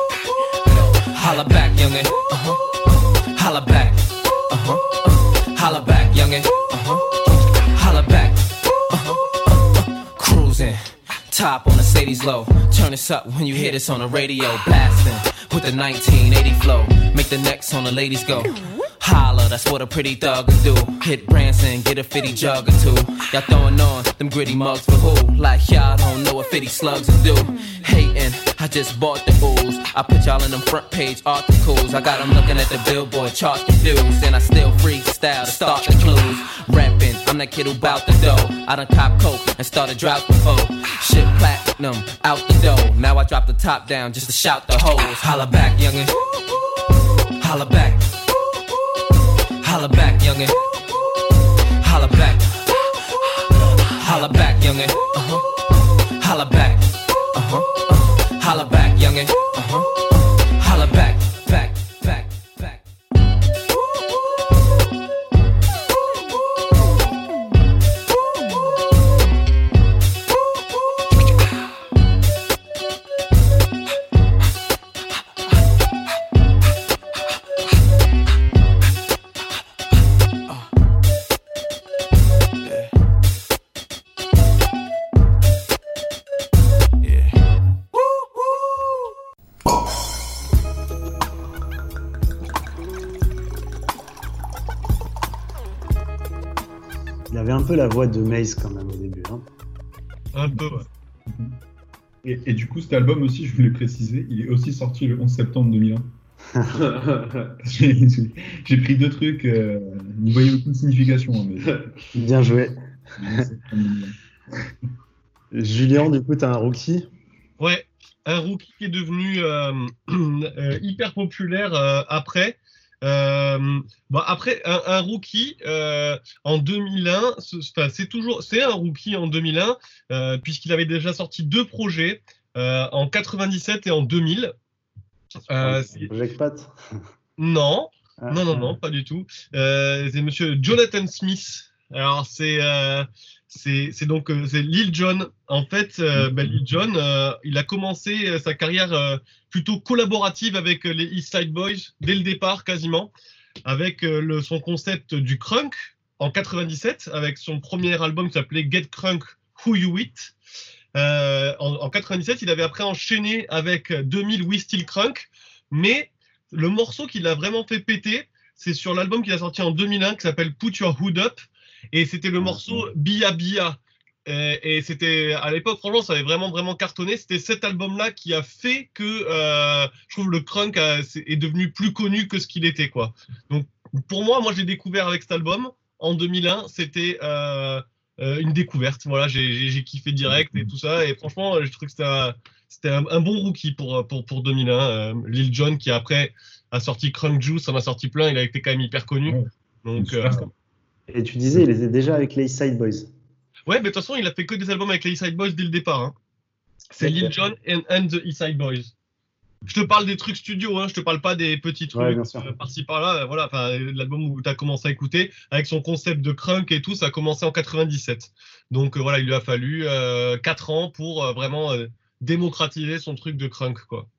Holla back, youngin'. Uh-huh. Holla back. Uh-huh. Uh-huh. Holla back, youngin'. Uh-huh. Holla back. Uh-huh. Uh-huh. Cruising. Top on the Sadie's low. Turn this up when you hear this on the radio. Blasting with the nineteen eighty flow. Make the necks on the ladies go. Holla, that's what a pretty thug would do. Hit Branson, get a fifty jug or two. Y'all throwing on them gritty mugs for who? Like y'all don't know what fifty slugs will do. Hating, I just bought the ooze. I put y'all in them front page articles. I got them looking at the billboard chart confused. And I still freestyle to start the clues. Rapping, I'm that kid who bout the dough. I done cop coke and started drought before. Shit platinum, out the door. Now I drop the top down just to shout the hoes. Holla back, youngin'. Holla back. Holla back, youngin'. Holla back. Holla back, youngin'. Uh-huh. Holla back. Uh-huh. Uh-huh. Holla back, youngin'. Uh-huh. Uh-huh. Holla back, back, back, back. Il avait un peu la voix de Maze quand même au début. Hein. Un peu, ouais. Et, et du coup, cet album aussi, je voulais préciser, il est aussi sorti le onze septembre deux mille un. j'ai, j'ai, j'ai pris deux trucs, euh, n'y voyez aucune signification. Hein, mais... Bien joué. Julien, du coup, t'as un rookie ? Ouais, un rookie qui est devenu euh, euh, hyper populaire euh, après. Euh, bon, après, un, un rookie euh, en deux mille un, c'est, c'est toujours, c'est un rookie en deux mille un euh, puisqu'il avait déjà sorti deux projets euh, en quatre-vingt-dix-sept et en deux mille. Euh, c'est... Project Pat ? Non, ah, non, non, non, pas du tout. Euh, c'est Monsieur Jonathan Smith. Alors c'est euh, c'est c'est donc euh, c'est Lil Jon. En fait, euh, bah, Lil Jon, euh, il a commencé euh, sa carrière euh, plutôt collaborative avec euh, les East Side Boys dès le départ quasiment, avec euh, le, son concept du crunk en quatre-vingt-dix-sept, avec son premier album qui s'appelait Get Crunk Who You With. Euh, en, en quatre-vingt-dix-sept, il avait après enchaîné avec deux mille We Still Crunk, mais le morceau qui l'a vraiment fait péter, c'est sur l'album qu'il a sorti en deux mille un qui s'appelle Put Your Hood Up, et c'était le morceau Bia Bia. Et, et c'était à l'époque, franchement, ça avait vraiment vraiment cartonné. C'était cet album-là qui a fait que euh, je trouve le crunk a, est devenu plus connu que ce qu'il était, quoi. Donc pour moi, moi, je l'ai découvert avec cet album en deux mille un. C'était euh, euh, une découverte. Voilà, j'ai, j'ai, j'ai kiffé direct et tout ça. Et franchement, je trouve que c'était un, c'était un, un bon rookie pour pour pour deux mille un. Euh, Lil Jon qui après a sorti Crunk Juice, en a sorti plein. Il a été quand même hyper connu. Donc euh, et tu disais, il était déjà avec les East Side Boys. Ouais, mais de toute façon, il a fait que des albums avec les East Side Boys dès le départ. Hein. C'est Lil Jon and, and the East Side Boys. Je te parle des trucs studio, hein, je te parle pas des petits trucs ouais, euh, par-ci par-là. Euh, voilà, enfin, l'album où tu as commencé à écouter, avec son concept de crunk et tout, ça a commencé en quatre-vingt-dix-sept. Donc euh, voilà, il lui a fallu euh, quatre ans pour euh, vraiment euh, démocratiser son truc de crunk, quoi.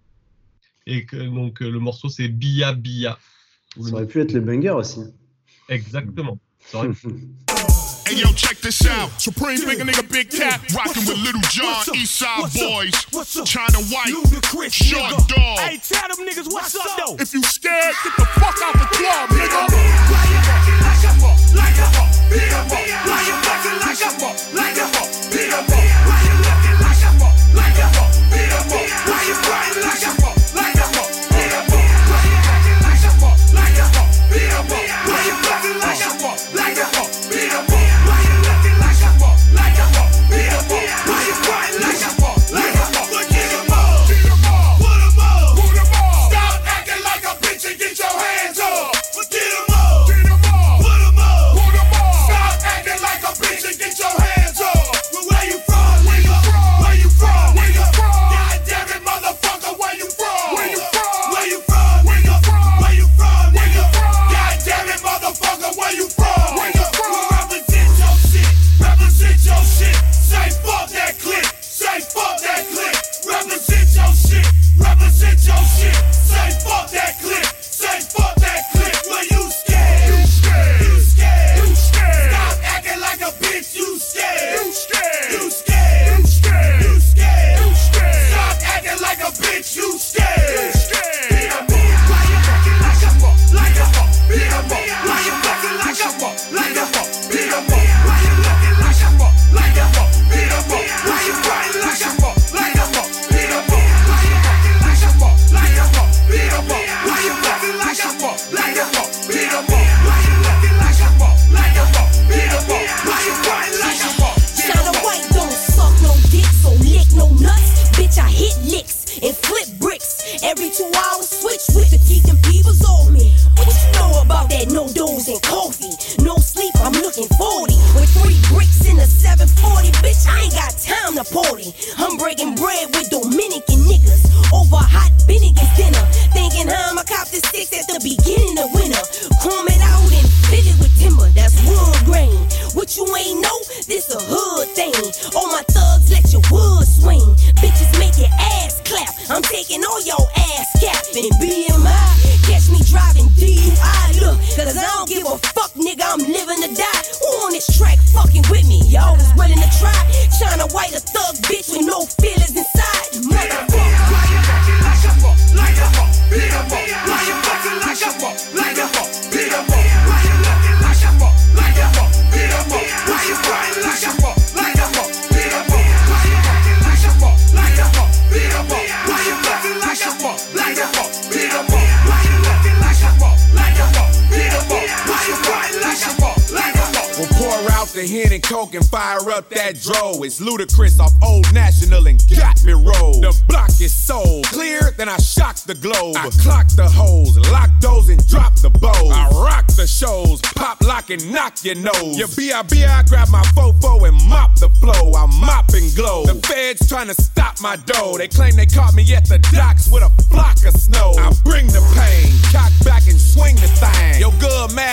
Et que, donc euh, le morceau c'est Bia Bia. Ça aurait pu être le banger aussi. Exactement. Ça aurait pu. Hey yo, check this out. Supreme big nigga, big cat, rockin' with Little John, East Side Boys, China White, Short Dog. Hey, tell them niggas what's up though. If you scared, get the fuck out the club, nigga. Why you acting like a fuck, like a fuck, beat 'em up? Why you acting like a fuck, like a fuck, beat 'em up? Why you looking like a fuck, like a fuck, beat 'em up? Why you crying like a fuck, like a fuck, beat 'em up? Why you acting like a fuck, like a fuck, beat 'em up? Why you acting like a fuck, like a fuck, beat 'em up? Why you looking like a fuck, like a fuck, beat 'em up? Why you crying like a fuck, like a fuck, beat 'em up? Beat 'em up, put 'em up, put 'em up. Stop acting like a bitch and get your hands up. Get 'em up, get 'em up, put 'em up, put 'em up. Stop acting like a bitch and get your hands up. Well, where you from, nigga? Where you from, nigga? God damn it, motherfucker, where you from? Where you from? Where you from, nigga? Where you from, nigga? God damn it, motherfucker, where you from? Where you from? Represent your shit, represent your shit. Say fuck that click, say fuck that click. Represent your shit, represent your shit. Say fuck that click, say fuck that click. Well, you scared, you scared, you scared, you scared. Stop acting like a bitch, you scared, you scared, you scared, you scared, you scared, you scared. Stop acting like a bitch, you scared, you scared. Beat 'em up. Why you acting like a fuck, like a fuck? Beat 'em up. Why you acting like a fuck, like a fuck? Beat 'em up. Why you looking like a fuck, like a fuck? Beat 'em up. Why you crying like a fuck, like a fuck? Beat 'em up. Why you acting like a fuck, like a fuck? Beat 'em up. Why you acting like a fuck, like a fuck? Beat 'em up. Why you looking like a fuck, like a fuck? Beat 'em up. Why you crying like a fuck? China White don't suck no dick, so lick no nuts. Bitch, I hit licks and flip bricks. Every two hours, switch with the keep them peoples on me. What you know about that no dose and coffee? No sleep, I'm looking forty. With three bricks in a seven forty, bitch, I ain't got time to party. I'm breaking bread with Dominican niggas over hot Bennigan's dinner. Thinking how I'ma cop the six at the beginning of winter. Chrome it out and fit it with timber, that's wood grain. What you ain't know, this a hood thing. All my thugs let your wood swing. Bitches make your ass clap. I'm taking all your ass cap. And B M I, catch me driving D U I. Look, cause I don't give a fuck, nigga, I'm living to die. Who on this track fucking with me? Y'all was willing to try. China White, a thug bitch with no feelings inside. Motherfucker. Why you acting like a fuck, like a fuck? Beat 'em up. Why you acting like a fuck, like a fuck? Beat 'em up. Why you looking like a fuck, like a fuck? Beat 'em up. Why you crying like a fuck, like a fuck? Beat 'em up. Why you acting like a fuck, like a fuck? Beat 'em up. Why you acting like a fuck, like a fuck? Beat 'em up. Why you looking like a fuck, like a fuck? Beat 'em up. Why you crying like a fuck, like a fuck? We'll pour out the hen and coke and fire up that dro. It's Ludacris off Old National and got me rolled. The block is so clear, then I shock the globe. I clock the hoes, lock those and drop the bows. I rock the shows, pop, lock and knock your nose. Your B I B I, grab my fofo and mop the flow. I mop and glow. The feds trying to stop my dough. They claim they caught me at the docks with a flock of snow. I bring the pain, cock back and swing the thing. Yo, good man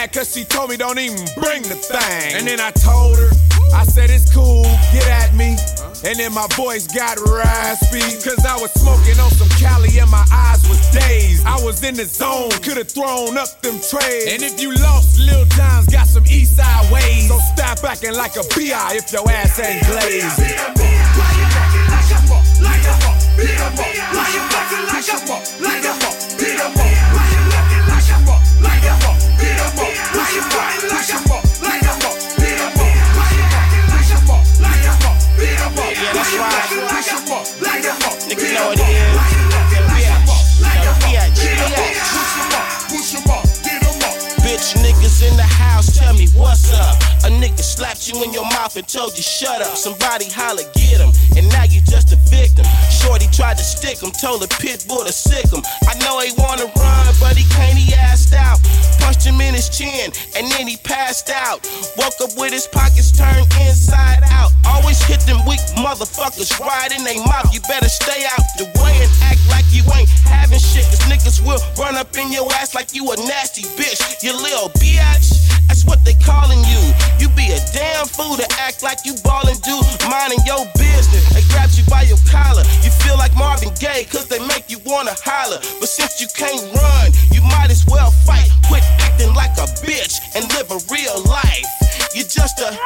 mad cause she told me don't even bring the thing. And then I told her, I said it's cool, get at me. And then my voice got raspy, cause I was smoking on some Cali and my eyes was dazed. I was in the zone, could've thrown up them trays. And if you lost, Lil Jon's got some east side ways. So stop acting like a B I if your ass ain't glazed. Beat 'em up, why you acting like a fuck, like a fuck? Beat 'em up, why you acting like a fuck, like a fuck? Beat 'em up, why you acting like a fuck, like a fuck? Beat 'em up, why you acting like a fuck, like a fuck? Beat 'em up, why you acting like a fuck, like a fuck? Beat 'em up, yeah, that's right. like a fuck, like a fuck? Niggas know what it is. Why you acting like a fuck, like a fuck? Bitch, Beat 'em up, bitch. push 'em up, push 'em up, get 'em up. Bitch, niggas in the house, tell me what's up. A nigga slapped you in your mouth and told you shut up. Somebody holla, get him, and now you just a victim. Shorty tried to stick him, told the pit bull to sick him. I know he wanna run, but he can't, he assed out. Punched him in his chin, and then he passed out. Woke up with his pockets turned inside out. Always hit them weak motherfuckers right in they mouth. You better stay out the way and act like you ain't having shit. Cause niggas will run up in your ass like you a nasty bitch. You little bitch, that's what they calling you. You be a damn fool to act like you ballin', dude, minding your business. They grabbed you by your collar. You feel like Marvin Gaye cause they make you wanna holler. But since you can't run, you might as well fight. Quit acting like a bitch and live a real life. You just a...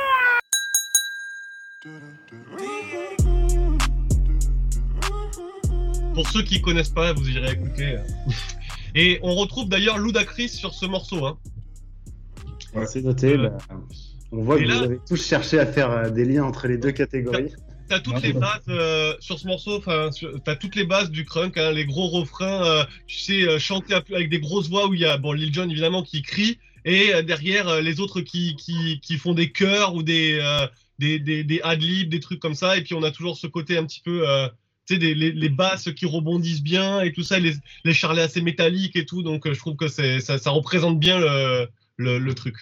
Pour ceux qui connaissent pas, vous irez écouter. Et on retrouve d'ailleurs Ludacris sur ce morceau. Hein. Ouais, c'est noté. Euh, bah, on voit que là, vous avez tous cherché à faire euh, des liens entre les deux catégories. T'as toutes ouais, les bases euh, sur ce morceau, enfin, t'as toutes les bases du crunk, hein, les gros refrains, euh, tu sais, euh, chanter avec des grosses voix où il y a, bon, Lil Jon évidemment qui crie, et euh, derrière euh, les autres qui, qui, qui font des chœurs ou des, euh, des, des, des ad-libs, des trucs comme ça, et puis on a toujours ce côté un petit peu, euh, tu sais, des, les, les basses qui rebondissent bien et tout ça, les, les charlets assez métalliques et tout, donc euh, je trouve que c'est, ça, ça représente bien le, le, le truc.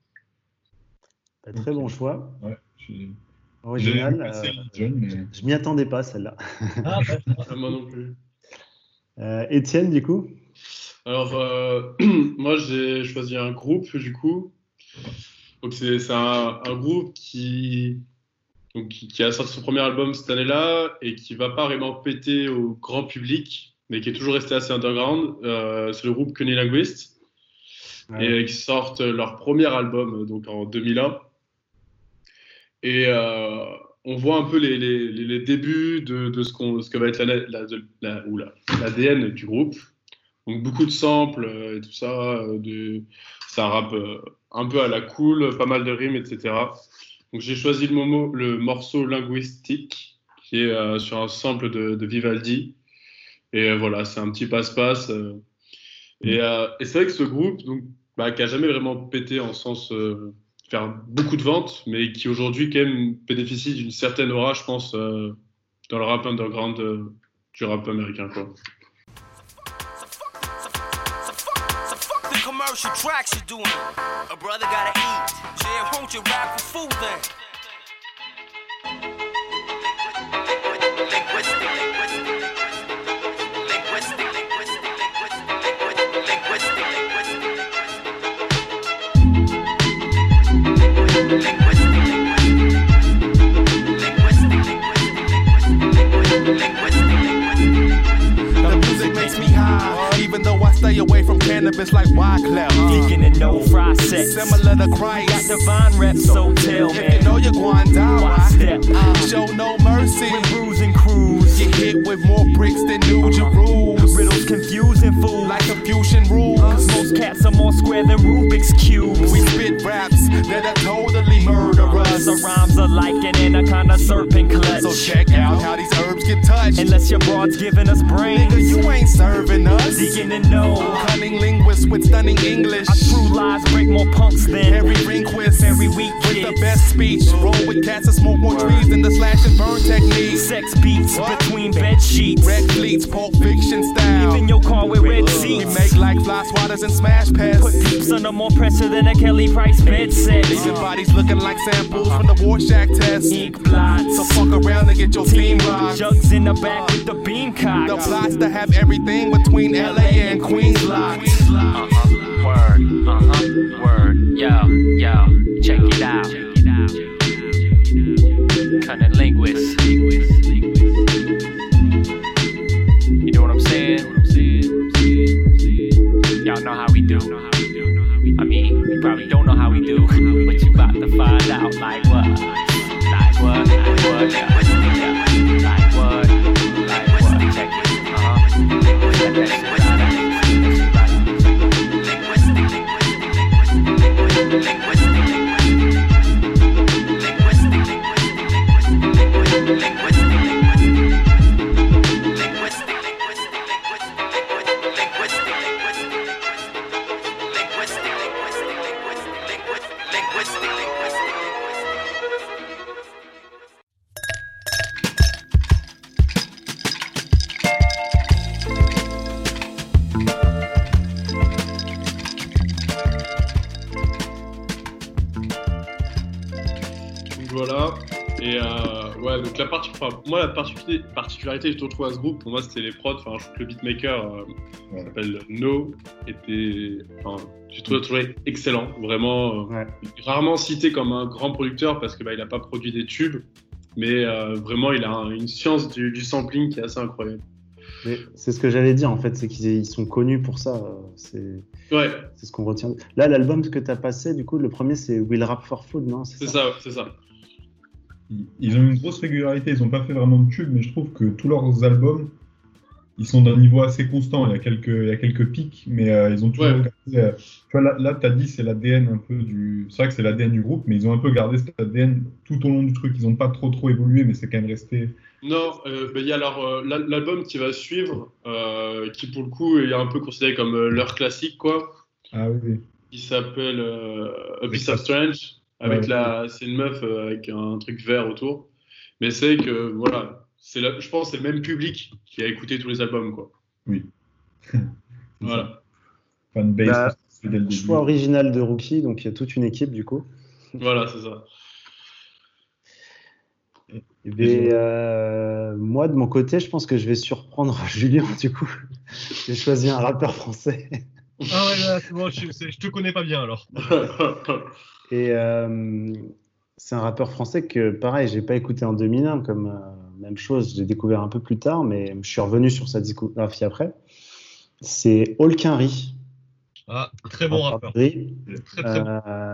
Très bon choix. Ouais, j'ai... Original. Euh, John, mais... Je m'y attendais pas, celle-là. Ah, bah, moi non plus. Euh, Étienne, du coup? Alors, euh, moi, j'ai choisi un groupe, du coup. Donc, c'est, c'est un, un groupe qui, donc, qui, qui a sorti son premier album cette année-là et qui va pas vraiment péter au grand public, mais qui est toujours resté assez underground. Euh, c'est le groupe Cunnilinguist. Ouais. Et qui sortent leur premier album, donc en deux mille un. Et euh, on voit un peu les, les, les débuts de, de ce, qu'on, ce que va être la, la, la, oula, l'A D N du groupe. Donc beaucoup de samples et tout ça, de, ça rappe un peu à la cool, pas mal de rimes, et cetera. Donc j'ai choisi le, momo, le morceau Linguistique, qui est euh, sur un sample de, de Vivaldi. Et euh, voilà, c'est un petit passe-passe. Euh, et, euh, et c'est vrai que ce groupe, donc, bah, qui n'a jamais vraiment pété en sens... Euh, faire beaucoup de ventes, mais qui aujourd'hui quand même bénéficie d'une certaine aura, je pense, euh, dans le rap underground euh, du rap américain, quoi. The music makes me high, even though I stay away from cannabis like Wyclef. Deacon and no fry sex. Similar to Christ. Got divine reps, so tell if me. you know you're going down, why step? Uh, show no mercy. When bruising crews, get hit with more bricks than New Jerusalem. Riddles confusing fools like Confucian rules. Uh, most cats are more square than Rubik's cubes. We spit raps that are totally murderous. The rhymes are like an anaconda serpent clutch. So check out how these herbs get touched. Unless your broad's giving us brains, nigga, you ain't serving us. Deacon and no cunning linguist with stunning English. Our true lies break more punks than Harry Rehnquist. Very weak with kids. The best speech. Roll with cats and smoke more trees than the slash and burn technique. Sex beats what? Between bed sheets. Red fleets, Pulp Fiction style. Leaving your car with red seats. We make like fly swatters and smash pads. Put peeps under more pressure than a Kelly Price bed set. Leaving bodies looking like samples from the Rorschach test. Ink blots. So fuck around and get your team rocked. Jugs in the back with the bean cock. The plots to have everything between L A and Queens Lock. Uh-huh. Word. Uh-huh. Word, yo, yo, check it out. Cunning linguist. You know what I'm saying? Y'all know how we do. I mean, you probably don't know how we do, but you about to find out. Like what? Like what? Like what? Yeah. Like what? Like what? Check it. Uh-huh. Check that shit out. Voilà. Et euh, ouais, donc la partie, enfin, moi la particularité, particularité que je trouve à ce groupe, pour moi c'était les prods. Enfin, je trouve que le beatmaker euh, ouais. s'appelle No, était, enfin, je trouve toujours excellent, vraiment. Ouais. Euh, rarement cité comme un grand producteur parce que bah, il a pas produit des tubes, mais euh, vraiment il a un, une science du, du sampling qui est assez incroyable. Mais c'est ce que j'allais dire en fait, c'est qu'ils sont connus pour ça. C'est, ouais. c'est ce qu'on retient. Là, l'album que tu as passé, du coup, le premier c'est Will Rap for Food, non? C'est, c'est ça, ça c'est ça. Ils ont une grosse régularité, ils n'ont pas fait vraiment de tubes, mais je trouve que tous leurs albums, ils sont d'un niveau assez constant. Il y a quelques, il y a quelques pics, mais euh, ils ont toujours ouais. gardé. Euh, tu vois, là, là tu as dit c'est l'A D N un peu du. C'est vrai que c'est l'A D N du groupe, mais ils ont un peu gardé cet A D N tout au long du truc. Ils n'ont pas trop trop évolué, mais c'est quand même resté. Non, euh, bah, il y a alors euh, l'album qui va suivre, euh, qui pour le coup est un peu considéré comme euh, leur classique, quoi. Ah oui. Il s'appelle euh, A Piece of Strange. Avec ouais, la, c'est une meuf euh, avec un truc vert autour. Mais c'est que, voilà, c'est la, je pense que c'est le même public qui a écouté tous les albums, quoi. Oui. Voilà. Fanbase, bah, c'est dès le début. Choix original de Rookie, donc il y a toute une équipe, du coup. Voilà, c'est ça. Et bien, euh, moi, de mon côté, je pense que je vais surprendre Julien, du coup. J'ai choisi un rappeur français. Ah ouais, là, c'est bon, je, je te connais pas bien, alors. Et euh, c'est un rappeur français que, pareil, j'ai pas écouté en deux mille un, comme euh, même chose, j'ai découvert un peu plus tard, mais je suis revenu sur sa discographie après. C'est Olkinry. Ah, très bon rappeur. Très, très bon. Euh,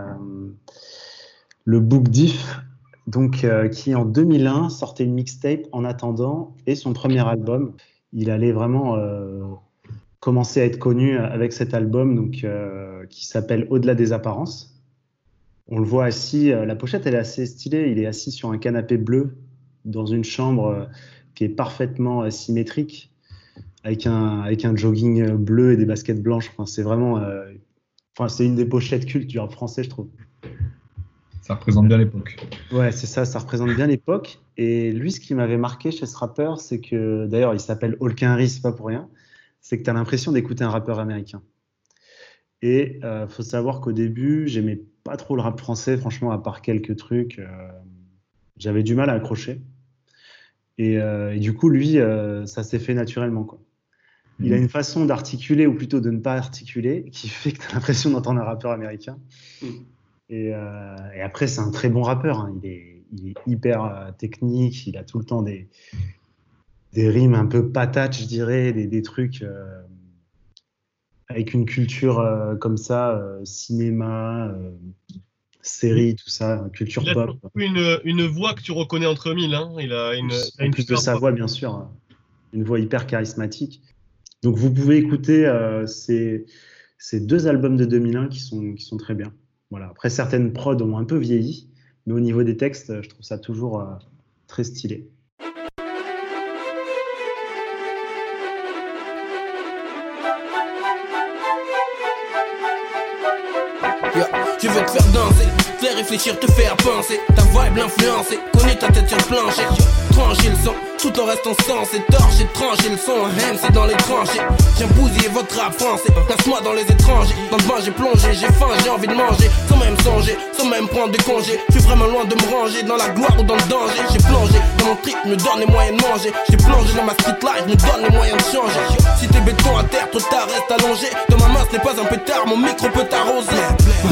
le Book Diff, donc, euh, qui en deux mille un sortait une mixtape en attendant, et son premier album. Il allait vraiment euh, commencer à être connu avec cet album, donc, euh, qui s'appelle Au-delà des apparences. On le voit assis, euh, la pochette elle est assez stylée, il est assis sur un canapé bleu dans une chambre euh, qui est parfaitement euh, symétrique, avec un, avec un jogging bleu et des baskets blanches. Enfin, c'est vraiment, euh, enfin, c'est une des pochettes cultes du rap français, je trouve. Ça représente bien l'époque. Ouais, c'est ça, ça représente bien l'époque. Et lui, ce qui m'avait marqué chez ce rappeur, c'est que, d'ailleurs, il s'appelle Olkinry, c'est pas pour rien, c'est que tu as l'impression d'écouter un rappeur américain. Et il euh, faut savoir qu'au début, j'aimais pas trop le rap français, franchement, à part quelques trucs. Euh, j'avais du mal à accrocher. Et, euh, et du coup, lui, euh, ça s'est fait naturellement, quoi. Il a une façon d'articuler, ou plutôt de ne pas articuler, qui fait que tu as l'impression d'entendre un rappeur américain. Mm. Et, euh, et après, c'est un très bon rappeur. Hein. Il, est, il est hyper euh, technique, il a tout le temps des, des rimes un peu patates, je dirais, des, des trucs... Euh, avec une culture euh, comme ça, euh, cinéma, euh, série, tout ça, culture il a pop. Une, une voix que tu reconnais entre mille. Hein. Il a une, en une plus de sa voix, bien sûr, hein. Une voix hyper charismatique. Donc vous pouvez écouter euh, ces, ces deux albums de deux mille un qui sont, qui sont très bien. Voilà. Après, certaines prods ont un peu vieilli, mais au niveau des textes, je trouve ça toujours euh, très stylé. Je veux te faire danser, te faire réfléchir, te faire penser. Ta vibe l'influencer, connais ta tête sur le plancher. Trancher le son, tout en restant sensé. Torcher, trancher le son, M c'est dans les tranchées. Viens bousiller votre rap français, place-moi dans les étrangers. Dans le bain j'ai plongé, j'ai faim, j'ai envie de manger. Sans même songer, sans même prendre de congé. Je suis vraiment loin de me ranger, dans la gloire ou dans le danger. J'ai plongé dans mon trip, me donne les moyens de manger. J'ai plongé dans ma street life, me donne les moyens de changer. Si t'es béton à terre, trop tard, reste allongé. Dans ma main ce n'est pas un pétard, mon micro peut t'arroser.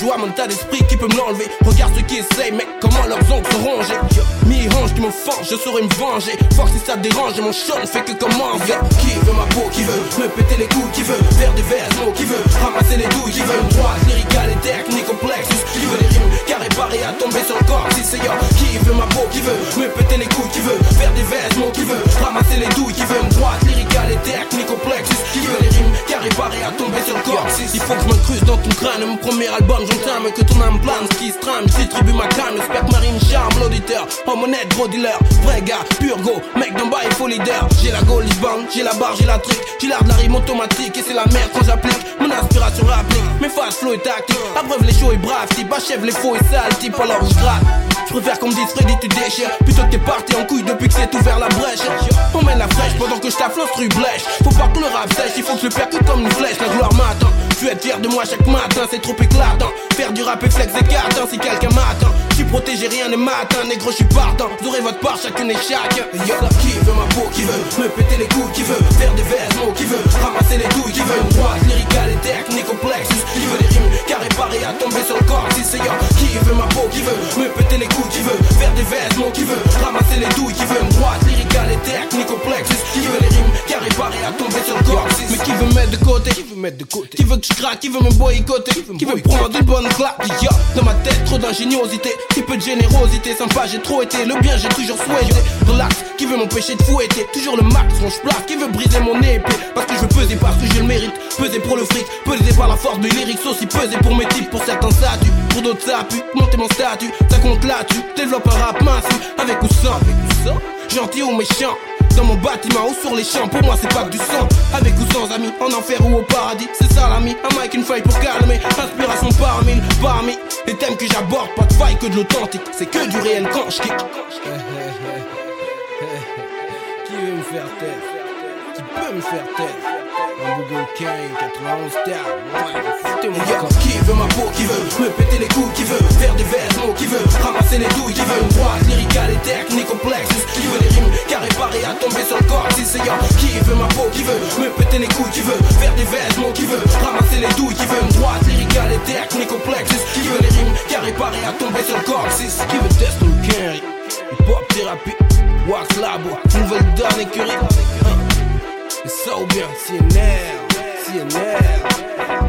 toi, mon tas d'esprit qui peut me l'enlever. Regarde ceux qui essayent, mec, comment leurs ongles sont rongés. Mi-range qui me fange, je saurais me venger. Fuck si ça te dérange, mon show ne fait que commencer. Qui veut ma peau, qui veut me péter les couilles, qui veut faire des vêtements, qui veut ramasser les douilles, qui veut une droite lyricale et technique complexe, qui veut des rimes carré paré à tomber sur le corps. Si c'est yo, qui veut ma peau, qui veut me péter les couilles, qui veut faire des vêtements, qui veut ramasser les douilles, qui veut une droite lyricale et technique complexe, qui veut les rimes carré paré à tomber sur le corps. Il faut que je me creuse dans ton crâne, mon premier album j'entame, que ton âme plane, ce qui se trame, distribue ma canne, j'espère que ma rime charme l'auditeur. Homme honnête, gros dealer, vrai gars, pur go, mec d'en bas il faut leader. J'ai la go, Lisbonne, j'ai la barre, j'ai la trick, j'ai l'art de la rime automatique et c'est la merde quand j'applique mon inspiration rapplique, mes phases flow et tactique, abreuve les chauds et braves type, achève les faux et sales type, alors je gratte. Je préfère qu'on me dise Freddy tu déchires, plutôt que t'es parti en couille depuis que c'est ouvert la brèche. On mène la fraîche pendant que je taffe l'instru blèche. Faut pas que le rap sèche, il faut que je le percute comme une flèche. La gloire m'attend, je vais être fier de moi chaque matin, c'est trop éclatant. Faire du rap et flex et carton si quelqu'un m'attend. J'suis protégé, rien ne m'atteint, négro j'suis partant. Vous aurez votre part chacune et chacun. Yo, qui veut ma peau, qui veut me péter les couilles, qui veut faire des vêtements, qui veut ramasser les douilles, qui veut une droite lyricale et technique complexe, qui veut des rimes carré paré à tomber sur le corps. Si c'est yo, qui veut ma peau, qui veut me péter les couilles, qui veut faire des vêtements, qui veut ramasser les douilles, qui veut une droite lyricale et technique complexe, qui veut les rimes carré paré à tomber sur le corps. Mais qui veut mettre de côté, qui veut mettre de côté, qui veut que je craque, qui veut me boycotter, qui veut prendre une bonne claque. Yo, dans ma tête trop d'ingéniosité, si peu de générosité, sympa j'ai trop été, le bien j'ai toujours souhaité. Relax, qui veut m'empêcher de fouetter, toujours le max quand je place, qui veut briser mon épée, parce que je veux peser parce que je le mérite, peser pour le fric, peser par la force des lyrics, aussi peser pour mes types, pour certains ça tue, pour d'autres ça pue, monter mon statut, ça compte là-dessus, développe un rap massif, avec ou sans, avec ou sans, gentil ou méchant. Dans mon bâtiment ou sur les champs, pour moi c'est pas que du sang. Avec ou sans amis, en enfer ou au paradis, c'est ça l'ami. Un mic, une feuille pour calmer, inspiration par mille, parmi les thèmes que j'aborde, pas de faille que de l'authentique, c'est que du réel quand je kick. Qui veut me faire taire? Qui peut me faire taire? Un Google King, quatre-vingt-onze terres, ouais, foutez mon gars. Qui veut ma peau, qui veut me péter les couilles, qui veut faire des vêtements, qui veut ramasser les douilles, qui veut une droite lyricale et technique complexe, qui veut des rimes carré paré à tomber sur le corps. Si c'est yo, qui veut ma peau, qui veut me péter les couilles, qui veut faire des vêtements, qui veut ramasser les douilles, qui veut une droite lyricale et technique complexe, qui veut les rimes carré paré à tomber sur le corps. Si qui veut tester le carry, hip-hop thérapie, wax labo, nouvelle donne écurie. Et ça ou bien, C N R, C N R.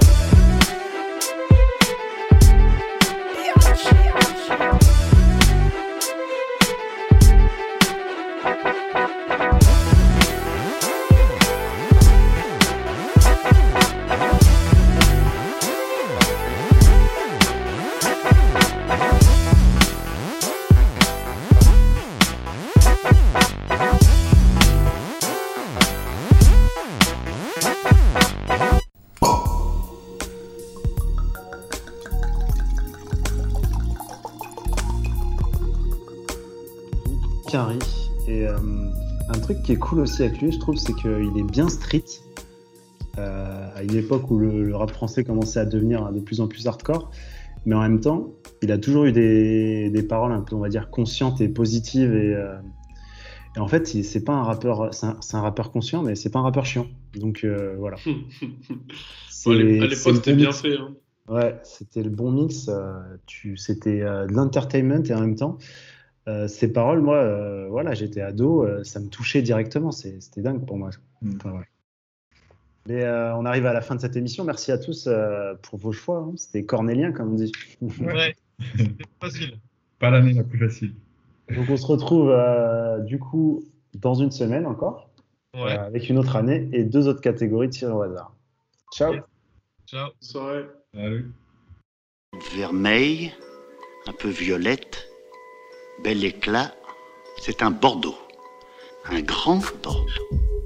Carry. Et euh, un truc qui est cool aussi avec lui, je trouve, c'est qu'il est bien street. Euh, à une époque où le, le rap français commençait à devenir de plus en plus hardcore, mais en même temps, il a toujours eu des, des paroles un peu, on va dire, conscientes et positives. Et, euh, et en fait, il, c'est pas un rappeur, c'est un, c'est un rappeur conscient, mais c'est pas un rappeur chiant. Donc euh, voilà. C'est, à l'époque, c'était bien fait. Hein. Ouais, c'était le bon mix. Euh, tu, c'était euh, de l'entertainment et en même temps. Euh, ces paroles, moi, euh, voilà, j'étais ado, euh, ça me touchait directement, c'est, c'était dingue pour moi. Mm. Enfin, ouais. Mais euh, on arrive à la fin de cette émission. Merci à tous euh, pour vos choix. Hein. C'était cornélien, comme on dit. Ouais, c'était facile. Pas l'année la plus facile. Donc on se retrouve euh, du coup dans une semaine encore, ouais. euh, avec une autre année et deux autres catégories tirées au hasard. Ciao. Yeah. Ciao. Soirée. Salut. Vermeil, un peu violette. Bel éclat, c'est un Bordeaux, un grand Bordeaux.